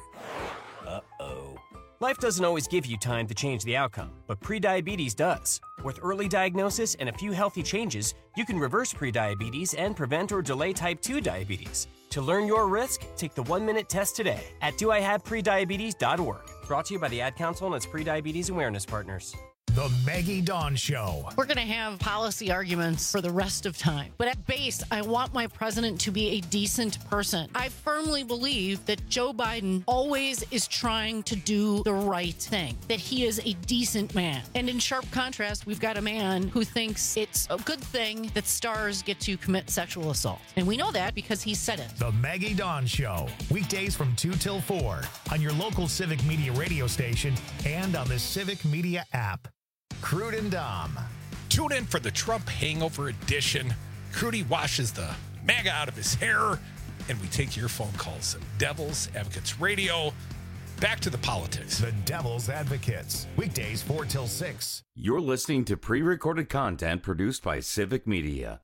Uh-oh. Life doesn't always give you time to change the outcome, but prediabetes does. With early diagnosis and a few healthy changes, you can reverse prediabetes and prevent or delay type two diabetes. To learn your risk, take the one-minute test today at do I have prediabetes dot org. Brought to you by the Ad Council and its prediabetes awareness partners. The Maggie Dawn Show. We're going to have policy arguments for the rest of time. But at base, I want my president to be a decent person. I firmly believe that Joe Biden always is trying to do the right thing, that he is a decent man. And in sharp contrast, we've got a man who thinks it's a good thing that stars get to commit sexual assault. And we know that because he said it. The Maggie Dawn Show. Weekdays from two till four on your local Civic Media radio station and on the Civic Media app. Crude and Dom. Tune in for the Trump Hangover Edition. Crudy washes the MAGA out of his hair, and we take your phone calls. Devil's Advocates Radio. Back to the politics. The Devil's Advocates. Weekdays four till six. You're listening to pre-recorded content produced by Civic Media.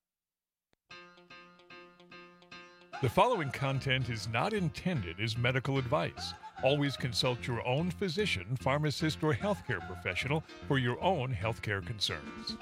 The following content is not intended as medical advice. Always consult your own physician, pharmacist, or healthcare professional for your own healthcare concerns.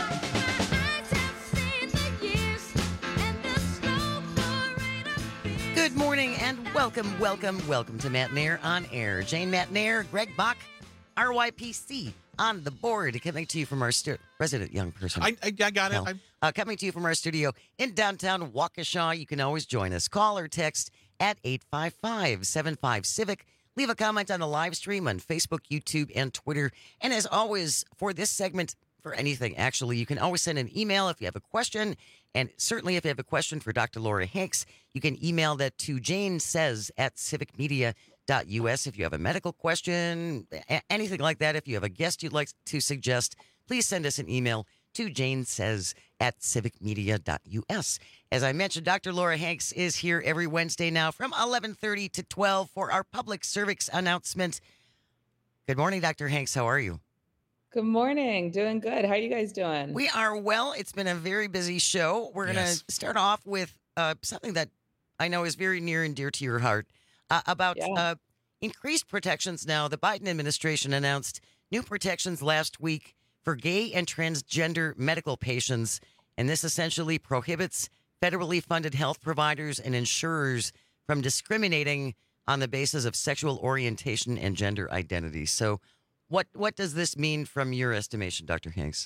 Good morning and welcome, welcome, welcome to Matt Nair on Air. Jane Matt Nair, Greg Bach, R Y P C on the board, coming to you from our stu- resident young person. I, I, I got it. Well, uh, coming to you from our studio in downtown Waukesha. You can always join us. Call or text at eight five five, seven five, civic. Leave a comment on the live stream on Facebook, YouTube, and Twitter. And as always, for this segment, for anything, actually, you can always send an email if you have a question. And certainly if you have a question for Doctor Laura Hanks, you can email that to Jane Says at civic media dot U S. If you have a medical question, a- anything like that, if you have a guest you'd like to suggest, please send us an email to Jane Says at civic media dot U S. As I mentioned, Doctor Laura Hanks is here every Wednesday now from eleven thirty to twelve for our public service announcement. Good morning, Doctor Hanks. How are you? Good morning. Doing good. How are you guys doing? We are well. It's been a very busy show. We're going to Yes. start off with uh, something that I know is very near and dear to your heart uh, about Yeah. uh, increased protections now. The Biden administration announced new protections last week for gay and transgender medical patients, and this essentially prohibits federally funded health providers and insurers from discriminating on the basis of sexual orientation and gender identity. So what what does this mean from your estimation, Doctor Hanks?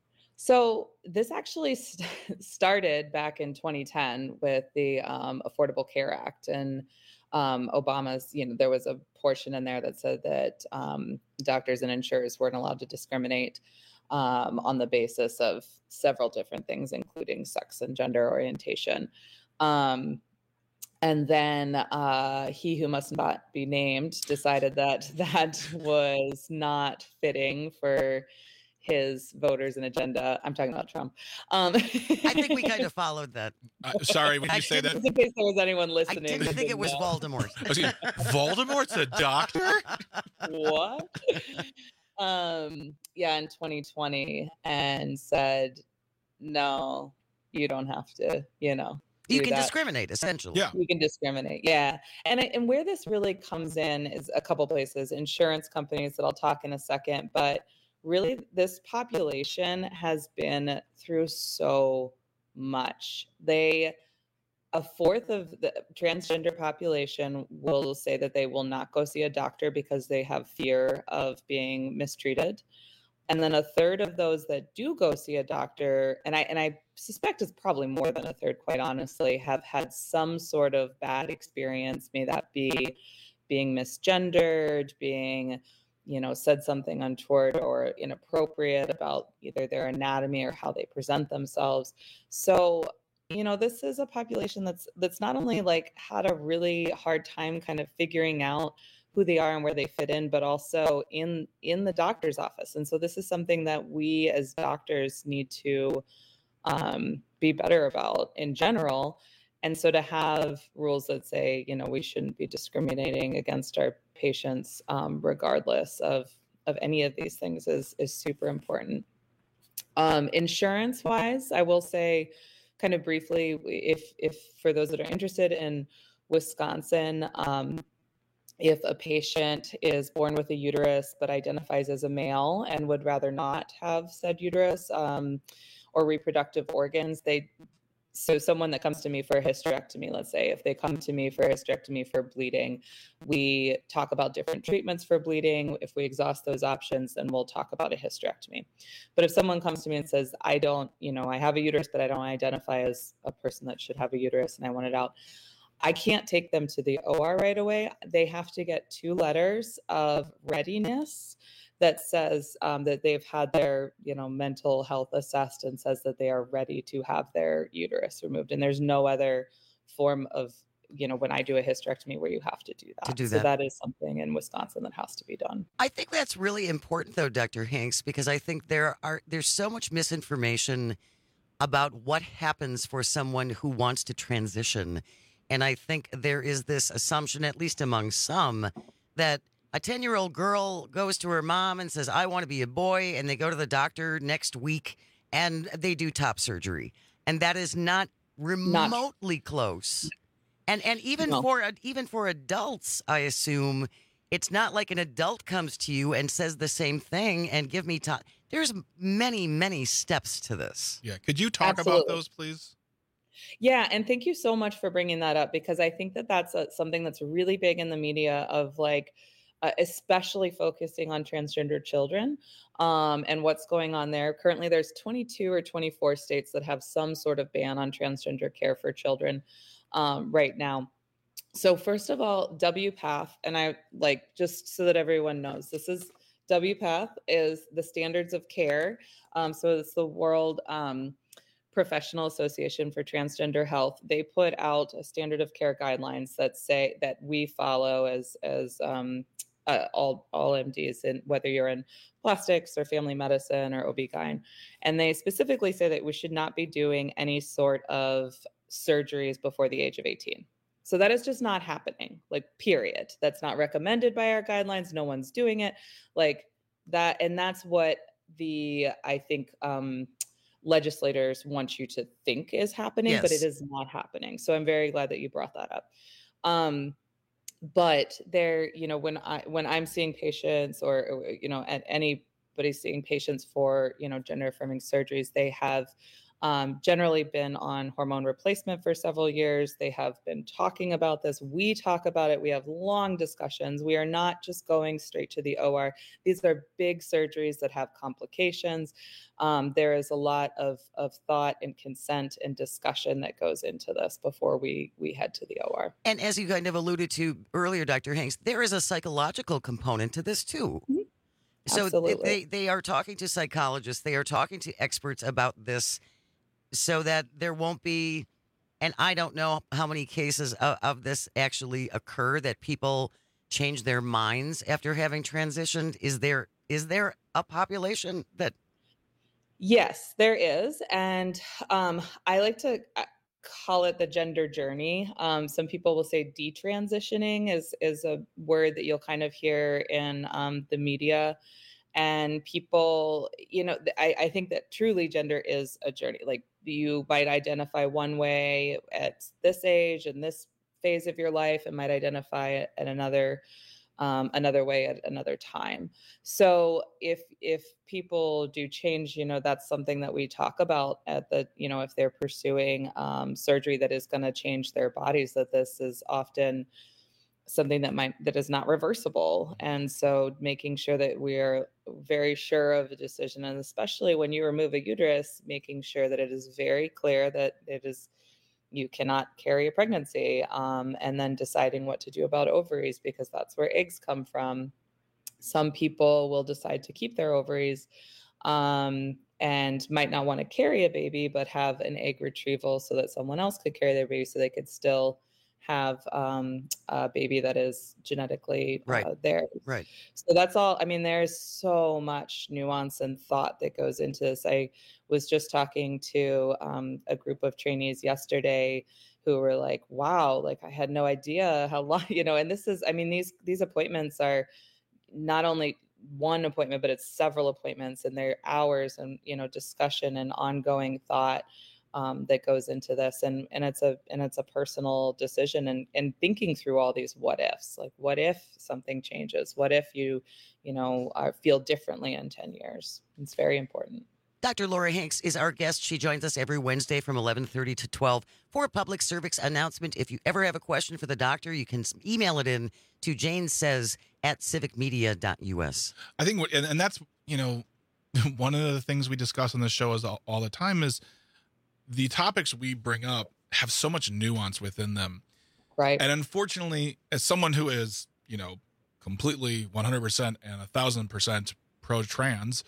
So this actually st- started back in twenty ten with the um, Affordable Care Act, and um, Obama's. You know, there was a portion in there that said that um, doctors and insurers weren't allowed to discriminate um, on the basis of several different things, including sex and gender orientation. Um, and then uh, he who must not be named decided that that was not fitting for his voters and agenda. I'm talking about Trump. Um, I think we kind of followed that. Uh, sorry, when you say that, in case there was anyone I listening. didn't who think it didn't was know. Voldemort. I was gonna- Voldemort's a doctor? What? um, yeah, in twenty twenty, and said, no, you don't have to, you know. You do can that. discriminate, essentially. Yeah. You can discriminate, yeah. And I- and where this really comes in is a couple places, insurance companies that I'll talk in a second, but really this population has been through so much. They a fourth of the transgender population will say that they will not go see a doctor because they have fear of being mistreated. And then a third of those that do go see a doctor, and I and I suspect it's probably more than a third, quite honestly, have had some sort of bad experience, may that be being misgendered, being, you know, said something untoward or inappropriate about either their anatomy or how they present themselves. So, you know, this is a population that's that's not only like had a really hard time kind of figuring out who they are and where they fit in, but also in in the doctor's office. And so this is something that we as doctors need to um, be better about in general. And so to have rules that say, you know, we shouldn't be discriminating against our patients um, regardless of of any of these things is is super important. Um, insurance wise, I will say kind of briefly, if if for those that are interested in Wisconsin, um, if a patient is born with a uterus but identifies as a male and would rather not have said uterus um, or reproductive organs, they so someone that comes to me for a hysterectomy, let's say, if they come to me for a hysterectomy for bleeding, we talk about different treatments for bleeding. If we exhaust those options, then we'll talk about a hysterectomy. But if someone comes to me and says, I don't, you know, I have a uterus, but I don't identify as a person that should have a uterus and I want it out, I can't take them to the O R right away. They have to get two letters of readiness that says um, that they've had their, you know, mental health assessed and says that they are ready to have their uterus removed. And there's no other form of, you know, when I do a hysterectomy where you have to do that. To do so that. that is something in Wisconsin that has to be done. I think that's really important, though, Doctor Hanks, because I think there are there's so much misinformation about what happens for someone who wants to transition. And I think there is this assumption, at least among some, that a ten-year-old girl goes to her mom and says, I want to be a boy, and they go to the doctor next week and they do top surgery. And that is not remotely close And and even No. for even for adults, I assume it's not like an adult comes to you and says the same thing and give me time. There's many many steps to this. Yeah, could you talk about Absolutely. those, please? Yeah, and thank you so much for bringing that up because I think that that's a, something that's really big in the media of like, uh, especially focusing on transgender children um, and what's going on there. Currently, there's twenty-two or twenty-four states that have some sort of ban on transgender care for children um, right now. So first of all, W PATH, and I like just so that everyone knows, this is W PATH is the standards of care. Um, so it's the World um, Professional Association for Transgender Health. They put out a standard of care guidelines that say that we follow as as um, uh, all all M Ds, and whether you're in plastics or family medicine or O B G Y N. And they specifically say that we should not be doing any sort of surgeries before the age of eighteen. So that is just not happening, like, period. That's not recommended by our guidelines. No one's doing it like that. And that's what the, I think, um, legislators want you to think is happening, but Yes. it is not happening. So I'm very glad that you brought that up. Um, but there, you know, when I, when I'm seeing patients or, or, you know, at anybody seeing patients for, you know, gender affirming surgeries, they have um, generally been on hormone replacement for several years. They have been talking about this. We talk about it. We have long discussions. We are not just going straight to the O R. These are big surgeries that have complications. Um, there is a lot of, of thought and consent and discussion that goes into this before we, we head to the O R. And as you kind of alluded to earlier, Doctor Hanks, there is a psychological component to this too. So Absolutely. they, they are talking to psychologists, they are talking to experts about this so that there won't be, and I don't know how many cases of, of this actually occur, that people change their minds after having transitioned. Is there is there a population that... Yes, there is. And um, I like to uh, call it the gender journey. Um, some people will say detransitioning is, is a word that you'll kind of hear in um, the media. And people, you know, th- I, I think that truly gender is a journey. Like, you might identify one way at this age and this phase of your life, and might identify it at another um, another way at another time. So if if people do change, you know, that's something that we talk about at the, you know, if they're pursuing um, surgery that is going to change their bodies, that this is often something that might that is not reversible. And so making sure that we are very sure of the decision, and especially when you remove a uterus, making sure that it is very clear that it is, you cannot carry a pregnancy, um, and then deciding what to do about ovaries, because that's where eggs come from. Some people will decide to keep their ovaries um, and might not want to carry a baby, but have an egg retrieval so that someone else could carry their baby, so they could still have um, a baby that is genetically Right. uh, theirs. Right. So that's all. I mean, there's so much nuance and thought that goes into this. I was just talking to um, a group of trainees yesterday who were like, wow, like, I had no idea how long, you know, and this is, I mean, these, these appointments are not only one appointment, but it's several appointments, and they're hours and, you know, discussion and ongoing thought Um, that goes into this, and and it's a and it's a personal decision, and and thinking through all these what ifs, like, what if something changes? What if you, you know, are, feel differently in ten years? It's very important. Doctor Laura Hanks is our guest. She joins us every Wednesday from eleven thirty to twelve for a public service announcement. If you ever have a question for the doctor, you can email it in to Jane Says at civic media dot U S. I think, and, and that's, you know, one of the things we discuss on this show is all, all the time is the topics we bring up have so much nuance within them. Right. And unfortunately, as someone who is, you know, completely one hundred percent and a thousand percent pro-trans,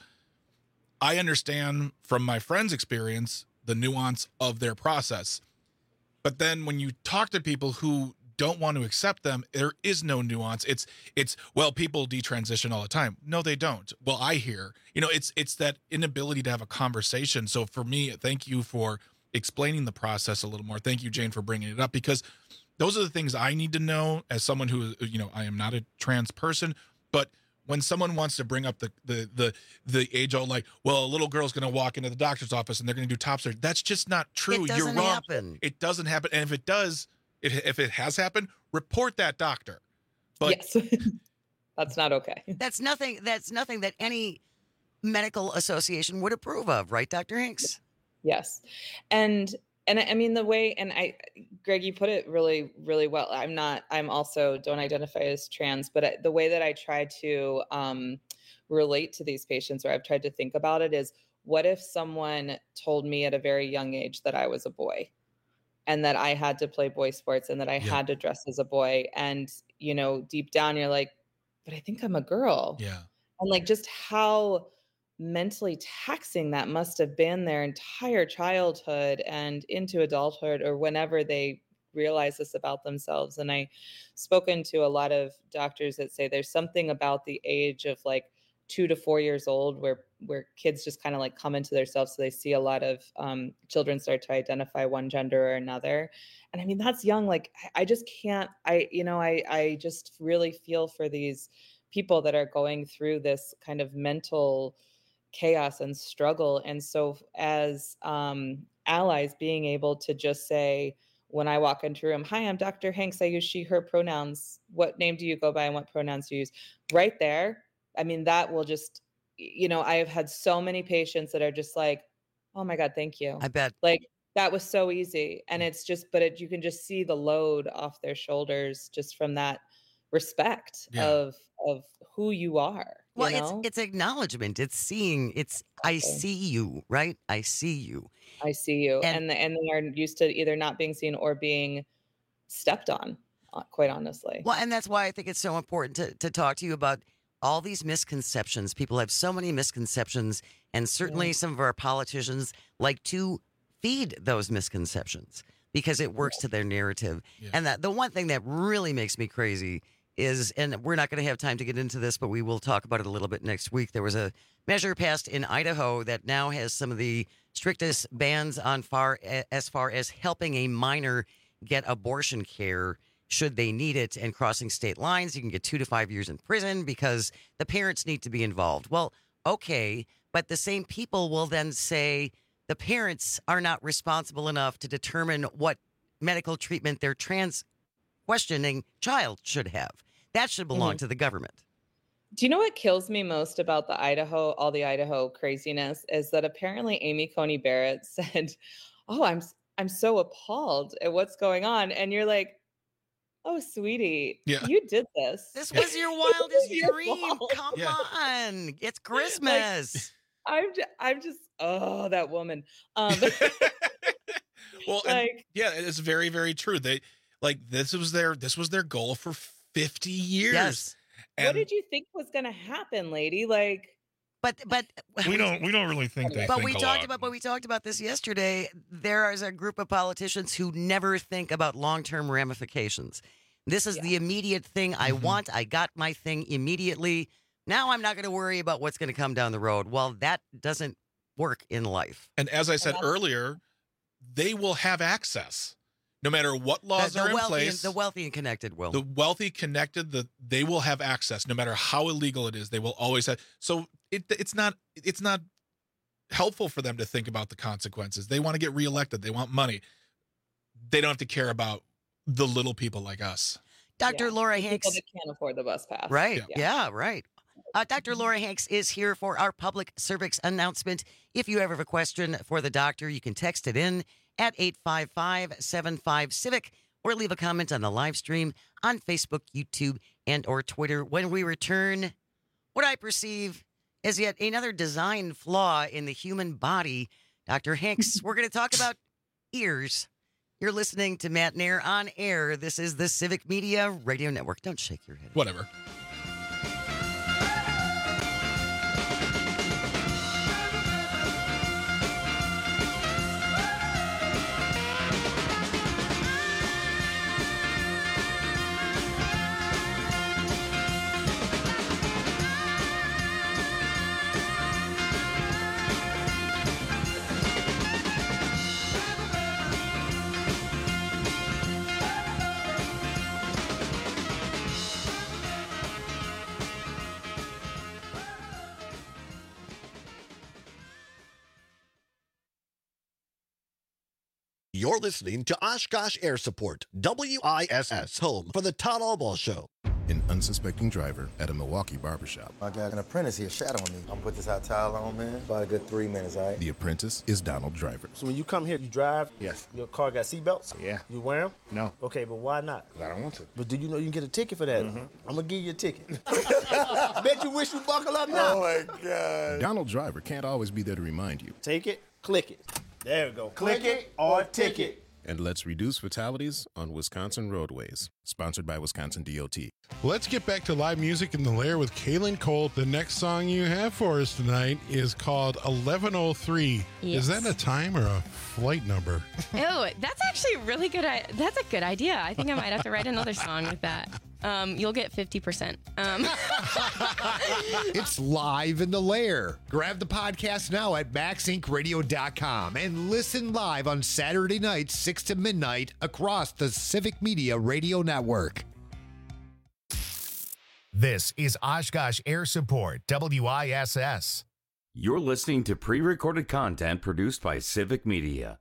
I understand from my friend's experience the nuance of their process. But then when you talk to people who don't want to accept them, there is no nuance. It's, it's, well, people detransition all the time. No, they don't. Well, I hear, you know, it's, it's that inability to have a conversation. So for me, thank you for explaining the process a little more. Thank you, Jane, for bringing it up, because those are the things I need to know as someone who, you know, I am not a trans person, but when someone wants to bring up the, the, the, the age old, like, well, a little girl's going to walk into the doctor's office and they're going to do top surgery. That's just not true. It You're doesn't wrong. happen. It doesn't happen. And if it does, If, if it has happened, report that doctor. But yes, that's not okay. That's nothing. That's nothing that any medical association would approve of, right, Doctor Hanks? Yes, and and I mean the way, and I, Greg, you put it really, really well. I'm not. I'm also don't identify as trans, but I, the way that I try to um, relate to these patients, or I've tried to think about it, is what if someone told me at a very young age that I was a boy, and that I had to play boy sports, and that I Yeah. had to dress as a boy, and you know, deep down, you're like, but I think I'm a girl. Yeah. And like just how mentally taxing that must have been their entire childhood and into adulthood, or whenever they realize this about themselves. And I've spoken to a lot of doctors that say there's something about the age of like two to four years old where where kids just kind of like come into themselves. So they see a lot of um, children start to identify one gender or another. And I mean, that's young. Like, I, I just can't, I, you know, I, I just really feel for these people that are going through this kind of mental chaos and struggle. And so as um, allies, being able to just say, when I walk into a room, hi, I'm Doctor Hanks. I use she, her pronouns. What name do you go by and what pronouns do you use? Right there. I mean, that will just, you know, I have had so many patients that are just like, oh my God, thank you. I bet. Like, that was so easy. And it's just, but it, you can just see the load off their shoulders just from that respect Yeah. of, of who you are. You Well, know? it's it's acknowledgement. It's seeing. It's I see you, right? I see you. I see you. And- And, and they are used to either not being seen or being stepped on, uh, quite honestly. Well, and that's why I think it's so important to, to talk to you about all these misconceptions. People have so many misconceptions, and certainly some of our politicians like to feed those misconceptions because it works to their narrative. And that the one thing that really makes me crazy is, and we're not going to have time to get into this, but we will talk about it a little bit next week. There was a measure passed in Idaho that now has some of the strictest bans on far as far as helping a minor get abortion care should they need it, and crossing state lines. You can get two to five years in prison because the parents need to be involved. Well, okay, but the same people will then say the parents are not responsible enough to determine what medical treatment their trans questioning child should have. That should belong Mhm. to the government. Do you know what kills me most about the Idaho, all the Idaho craziness, is that apparently Amy Coney Barrett said, "Oh, I'm I'm so appalled at what's going on," and you're like, "Oh, sweetie, Yeah. you did this. This was your wildest your dream. fault." Come Yeah. on, it's Christmas. I'm just, I'm just, oh, that woman. Um, Well, and- like, yeah, it's very, very true. They like this was their this was their goal for fifty years. Yes. what And did you think was going to happen, lady? Like, But but We don't we don't really think they But think we a talked lot. about but we talked about this yesterday. There is a group of politicians who never think about long-term ramifications. This is the immediate thing I Mm-hmm. want. I got my thing immediately. Now I'm not going to worry about what's going to come down the road. Well, that doesn't work in life. and as I said earlier, they will have access no matter what laws the, are the in wealthy place. and, the wealthy and connected will. The wealthy, connected, the they will have access no matter how illegal it is. They will always have. So it it's not it's not helpful for them to think about the consequences. They want to get reelected. They want money. They don't have to care about the little people like us. Doctor yeah, Laura the people Hanks. that can't afford the bus pass. Right. Yeah. Yeah, right. Uh, Doctor Laura Hanks is here for our public service announcement. If you ever have a question for the doctor, you can text it in at eight five five, seven five, civic or leave a comment on the live stream on Facebook, YouTube, and or Twitter. When we return, what I perceive as yet another design flaw in the human body. Doctor Hanks, we're going to talk about ears. You're listening to Matt Nair on air. This is the Civic Media Radio Network. Don't shake your head. Whatever. You're listening to Oshkosh Air Support, W I S S, home for the Todd Albaugh Show. An unsuspecting driver at a Milwaukee barbershop. I got an apprentice here shadowing me. I'm gonna put this hot towel on, man. About a good three minutes, all right? The apprentice is Donald Driver. So when you come here, you drive? Yes. Your car got seatbelts? Yeah. You wear them? No. Okay, but why not? I don't want to. But do you know you can get a ticket for that? Mm-hmm. I'm gonna give you a ticket. Bet you wish you buckle up now. Oh my God. Donald Driver can't always be there to remind you. Take it, click it. There we go. Click, click it or ticket. And let's reduce fatalities on Wisconsin roadways. Sponsored by Wisconsin D O T. Let's get back to live music in the Lair with Kaylin Cole. The next song you have for us tonight is called eleven oh three. Yes. Is that a time or a flight number? Oh, that's actually really good. I- That's a good idea. I think I might have to write another song with that. Um, you'll get fifty percent. Um. It's live in the Lair. Grab the podcast now at max inc radio dot com and listen live on Saturday nights, six to midnight, across the Civic Media Radio Network. This is Oshkosh Air Support, W I S S. You're listening to pre-recorded content produced by Civic Media.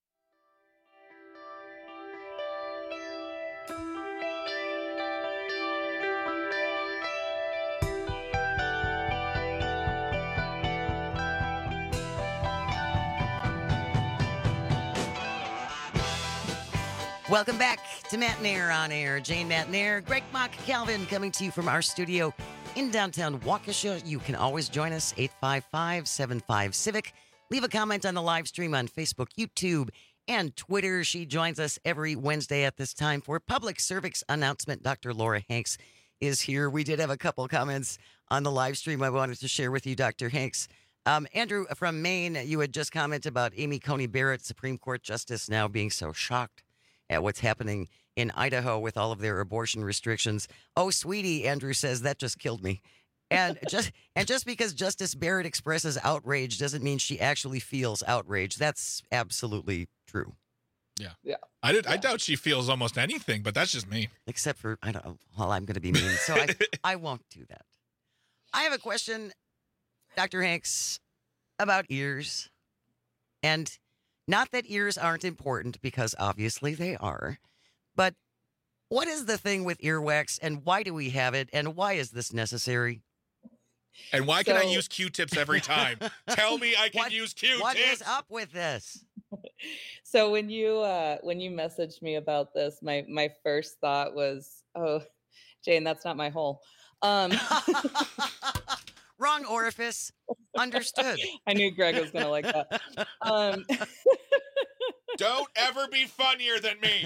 Welcome back to Matt Nair on Air. Jane Matt Nair, Greg Mock, Calvin coming to you from our studio in downtown Waukesha. You can always join us, eight five five, seven five, Civic. Leave a comment on the live stream on Facebook, YouTube, and Twitter. She joins us every Wednesday at this time for public service announcement. Doctor Laura Hanks is here. We did have a couple comments on the live stream I wanted to share with you, Doctor Hanks. Um, Andrew from Maine, you had just commented about Amy Coney Barrett, Supreme Court Justice, now being so shocked at what's happening in Idaho with all of their abortion restrictions. Oh, sweetie, Andrew says, that just killed me. And just and just because Justice Barrett expresses outrage doesn't mean she actually feels outrage. That's absolutely true. Yeah. Yeah. I did. I doubt she feels almost anything, but that's just me. Except for, I don't know, well, I'm going to be mean, so I, I won't do that. I have a question, Doctor Hanks, about ears. And not that ears aren't important, because obviously they are. But what is the thing with earwax, and why do we have it, and why is this necessary? And why can So- I use Q-tips every time? Tell me I can What- use Q-tips. What is up with this? So when you uh, when you messaged me about this, my my first thought was, oh, Jane, that's not my hole. Um, Wrong orifice. Understood. I knew Greg was gonna like that. Um, Don't ever be funnier than me.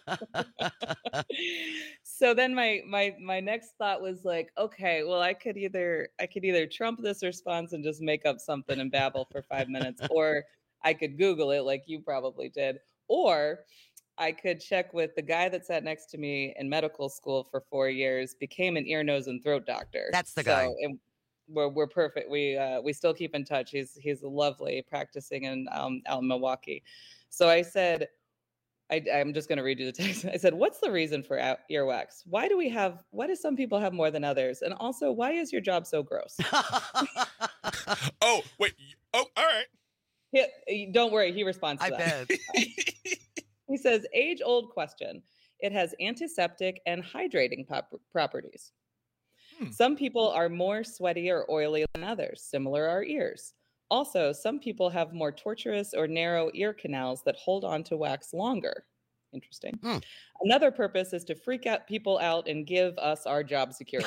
so then my my my next thought was like, okay, well, I could either I could either trump this response and just make up something and babble for five minutes, or I could Google it like you probably did, or I could check with the guy that sat next to me in medical school for four years, became an ear, nose, and throat doctor. That's the guy. So, and we're we're perfect. We uh, we still keep in touch. He's he's lovely, practicing in um, out in Milwaukee. So I said, I, I'm just going to read you the text. I said, what's the reason for ou- earwax? Why do we have, why do some people have more than others? And also, why is your job so gross? Oh, wait. Oh, all right. He, don't worry. He responds to I that. bet. He says, age old question. It has antiseptic and hydrating pop- properties. Hmm. Some people are more sweaty or oily than others. Similar are ears. Also, some people have more tortuous or narrow ear canals that hold on to wax longer. Interesting. Hmm. Another purpose is to freak out people out and give us our job security.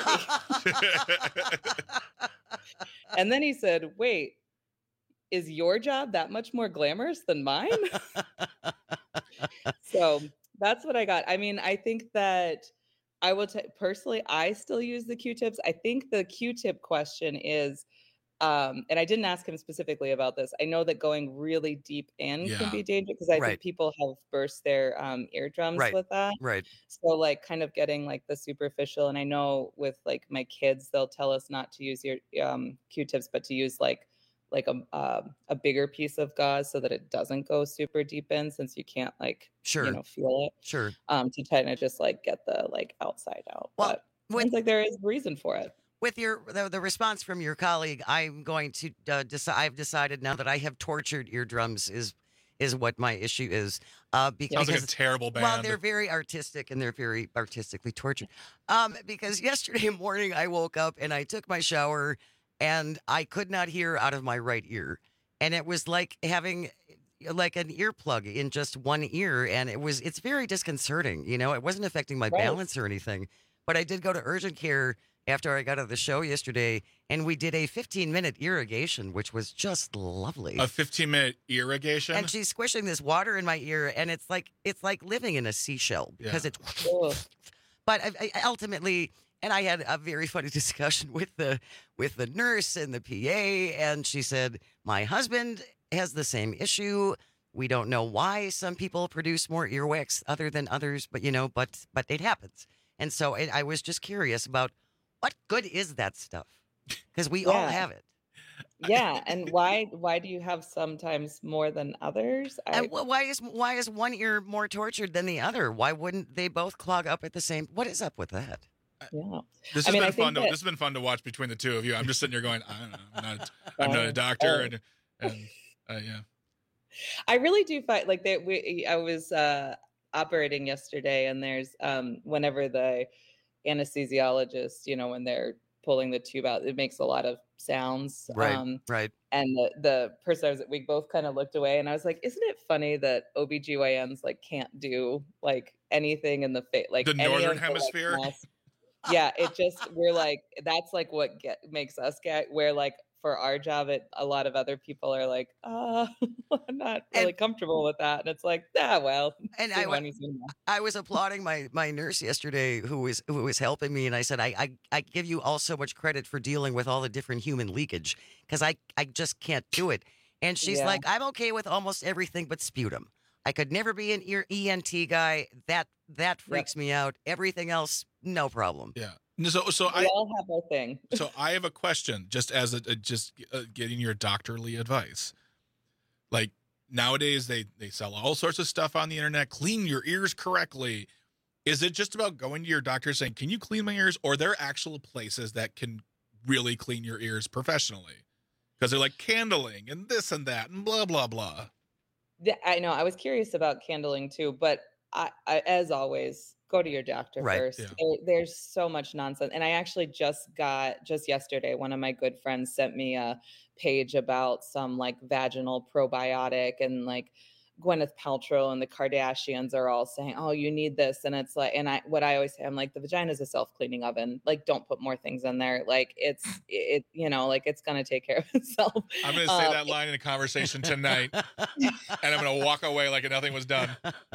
And then he said, wait, is your job that much more glamorous than mine? So that's what I got. I mean, I think that I will t- personally, I still use the Q-tips. I think the Q-tip question is, um, and I didn't ask him specifically about this. I know that going really deep in Yeah. can be dangerous, because I Right. think people have burst their um, eardrums Right. with that. Right. So like kind of getting like the superficial, and I know with like my kids, they'll tell us not to use your um, Q-tips, but to use like like a uh, a bigger piece of gauze so that it doesn't go super deep in, since you can't like Sure. you know feel it. Sure. Um, to kind of just like get the like outside out. Well, but with- seems like there is reason for it. With your the, the response from your colleague, I'm going to uh, decide. I've decided now that I have tortured eardrums is is what my issue is. Uh, because, Sounds like a terrible band. Well, they're very artistic and they're very artistically tortured. Um, because yesterday morning I woke up and I took my shower and I could not hear out of my right ear. And it was like having like an earplug in just one ear. And it was, it's very disconcerting. You know, it wasn't affecting my Right. balance or anything. But I did go to urgent care after I got out of the show yesterday, and we did a fifteen-minute irrigation, which was just lovely. A fifteen-minute irrigation? And she's squishing this water in my ear, and it's like it's like living in a seashell because Yeah. it's. But I, I ultimately, and I had a very funny discussion with the with the nurse and the P A, and she said, "My husband has the same issue. We don't know why some people produce more earwax other than others, but you know, but but it happens." And so it, I was just curious about what good is that stuff? Because we all Yeah. have it. Yeah, and why why do you have sometimes more than others? I, And wh- why is why is one ear more tortured than the other? Why wouldn't they both clog up at the same? What is up with that? Yeah. This I has mean, I been think fun. To, that- this has been fun to watch between the two of you. I'm just sitting here going, I don't know. I'm not. I'm not a Oh, doctor, oh. and and uh, yeah. I really do find like that. We I was uh, operating yesterday, and there's um, whenever the anesthesiologist, you know, when they're pulling the tube out, it makes a lot of sounds. Right, Um, right. and the the person I was, we both kind of looked away, and I was like, "Isn't it funny that O B G Y Ns like can't do like anything in the face, like The any Northern of the, like, Hemisphere? mass- yeah, it just we're like that's like what get makes us get where like for our job, it a lot of other people are like, uh, I'm not really comfortable with that, and it's like, ah, well, And see I, when wa- you see them. I was applauding my my nurse yesterday, who was who was helping me, and I said, I I, I give you all so much credit for dealing with all the different human leakage because I I just can't do it. And she's Yeah. like, I'm okay with almost everything but sputum. I could never be an ear E N T guy. That that freaks me out. Everything else, no problem. Yeah. So so We I all have our thing. so I have a question, just as a, a just uh, getting your doctorly advice. Like nowadays, they they sell all sorts of stuff on the internet. Clean your ears correctly. Is it just about going to your doctor saying, "Can you clean my ears?" Or are there actual places that can really clean your ears professionally? Because they're like candling and this and that and blah blah blah. Yeah, I know. I was curious about candling too, but I, I as always, go to your doctor Right, first. yeah. There- there's so much nonsense. And I actually just got, just yesterday, one of my good friends sent me a page about some like vaginal probiotic, and like Gwyneth Paltrow and the Kardashians are all saying, oh, you need this. And it's like, and I, what I always say, I'm like, the vagina is a self-cleaning oven. Like, don't put more things in there. Like it's, it, you know, like it's going to take care of itself. I'm going to say Um, that line in a conversation tonight, and I'm going to walk away like nothing was done.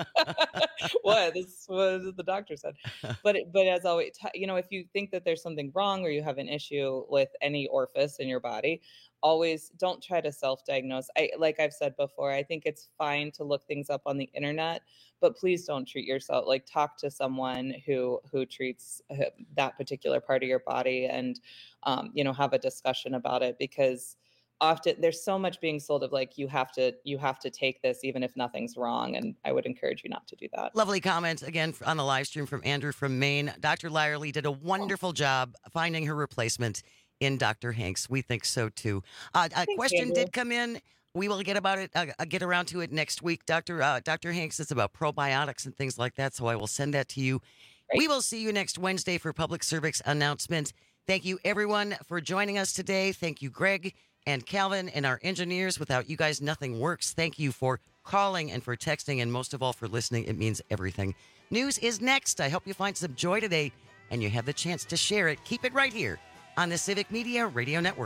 What this was the doctor said, but it- but as always, t- you know, if you think that there's something wrong or you have an issue with any orifice in your body, always don't try to self-diagnose. I like I've said before, I think it's fine to look things up on the internet, but please don't treat yourself. Like talk to someone who who treats uh, that particular part of your body, and um, you know, have a discussion about it, because often there's so much being sold of like you have to you have to take this even if nothing's wrong, and I would encourage you not to do that. Lovely comment again on the live stream from Andrew from Maine. Doctor Lyerly did a wonderful job finding her replacement in Doctor Hanks. We think so too. Uh, a question Andrew. did come in. We will get about it. Uh, uh, get around to it next week, Doctor Uh, Doctor Hanks. It's about probiotics and things like that. So I will send that to you. We will see you next Wednesday for public service announcement. Thank you everyone for joining us today. Thank you, Greg and Calvin and our engineers. Without you guys, nothing works. Thank you for calling and for texting, and most of all for listening. It means everything. News is next. I hope you find some joy today and you have the chance to share it. Keep it right here on the Civic Media Radio Network.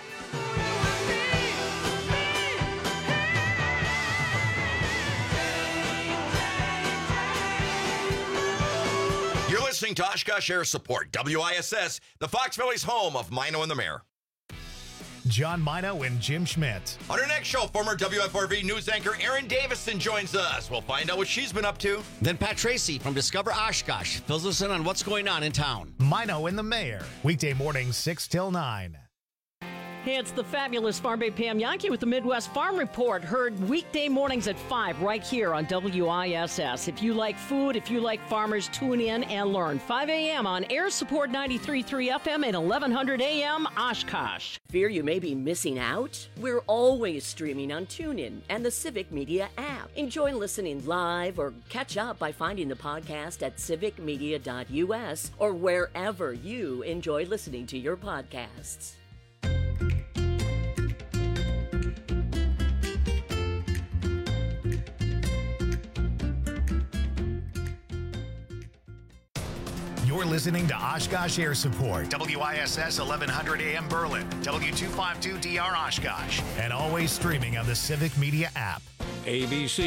You're listening to Oshkosh Air Support, W I S S, the Fox Valley's home of Mino and the Mayor. John Mino and Jim Schmidt. On our next show, former W F R V news anchor Erin Davison joins us. We'll find out what she's been up to. Then Pat Tracy from Discover Oshkosh fills us in on what's going on in town. Mino and the Mayor. Weekday mornings six till nine. Hey, it's the fabulous Farm Bay Pam Yankee with the Midwest Farm Report. Heard weekday mornings at five right here on W I S S. If you like food, if you like farmers, tune in and learn. five a.m. on Air Support ninety-three point three F M and eleven hundred A M Oshkosh. Fear you may be missing out? We're always streaming on TuneIn and the Civic Media app. Enjoy listening live or catch up by finding the podcast at civic media dot U S or wherever you enjoy listening to your podcasts. You're listening to Oshkosh Air Support, W I S S eleven hundred A M Berlin, W two fifty-two D R Oshkosh, and always streaming on the Civic Media app. A B C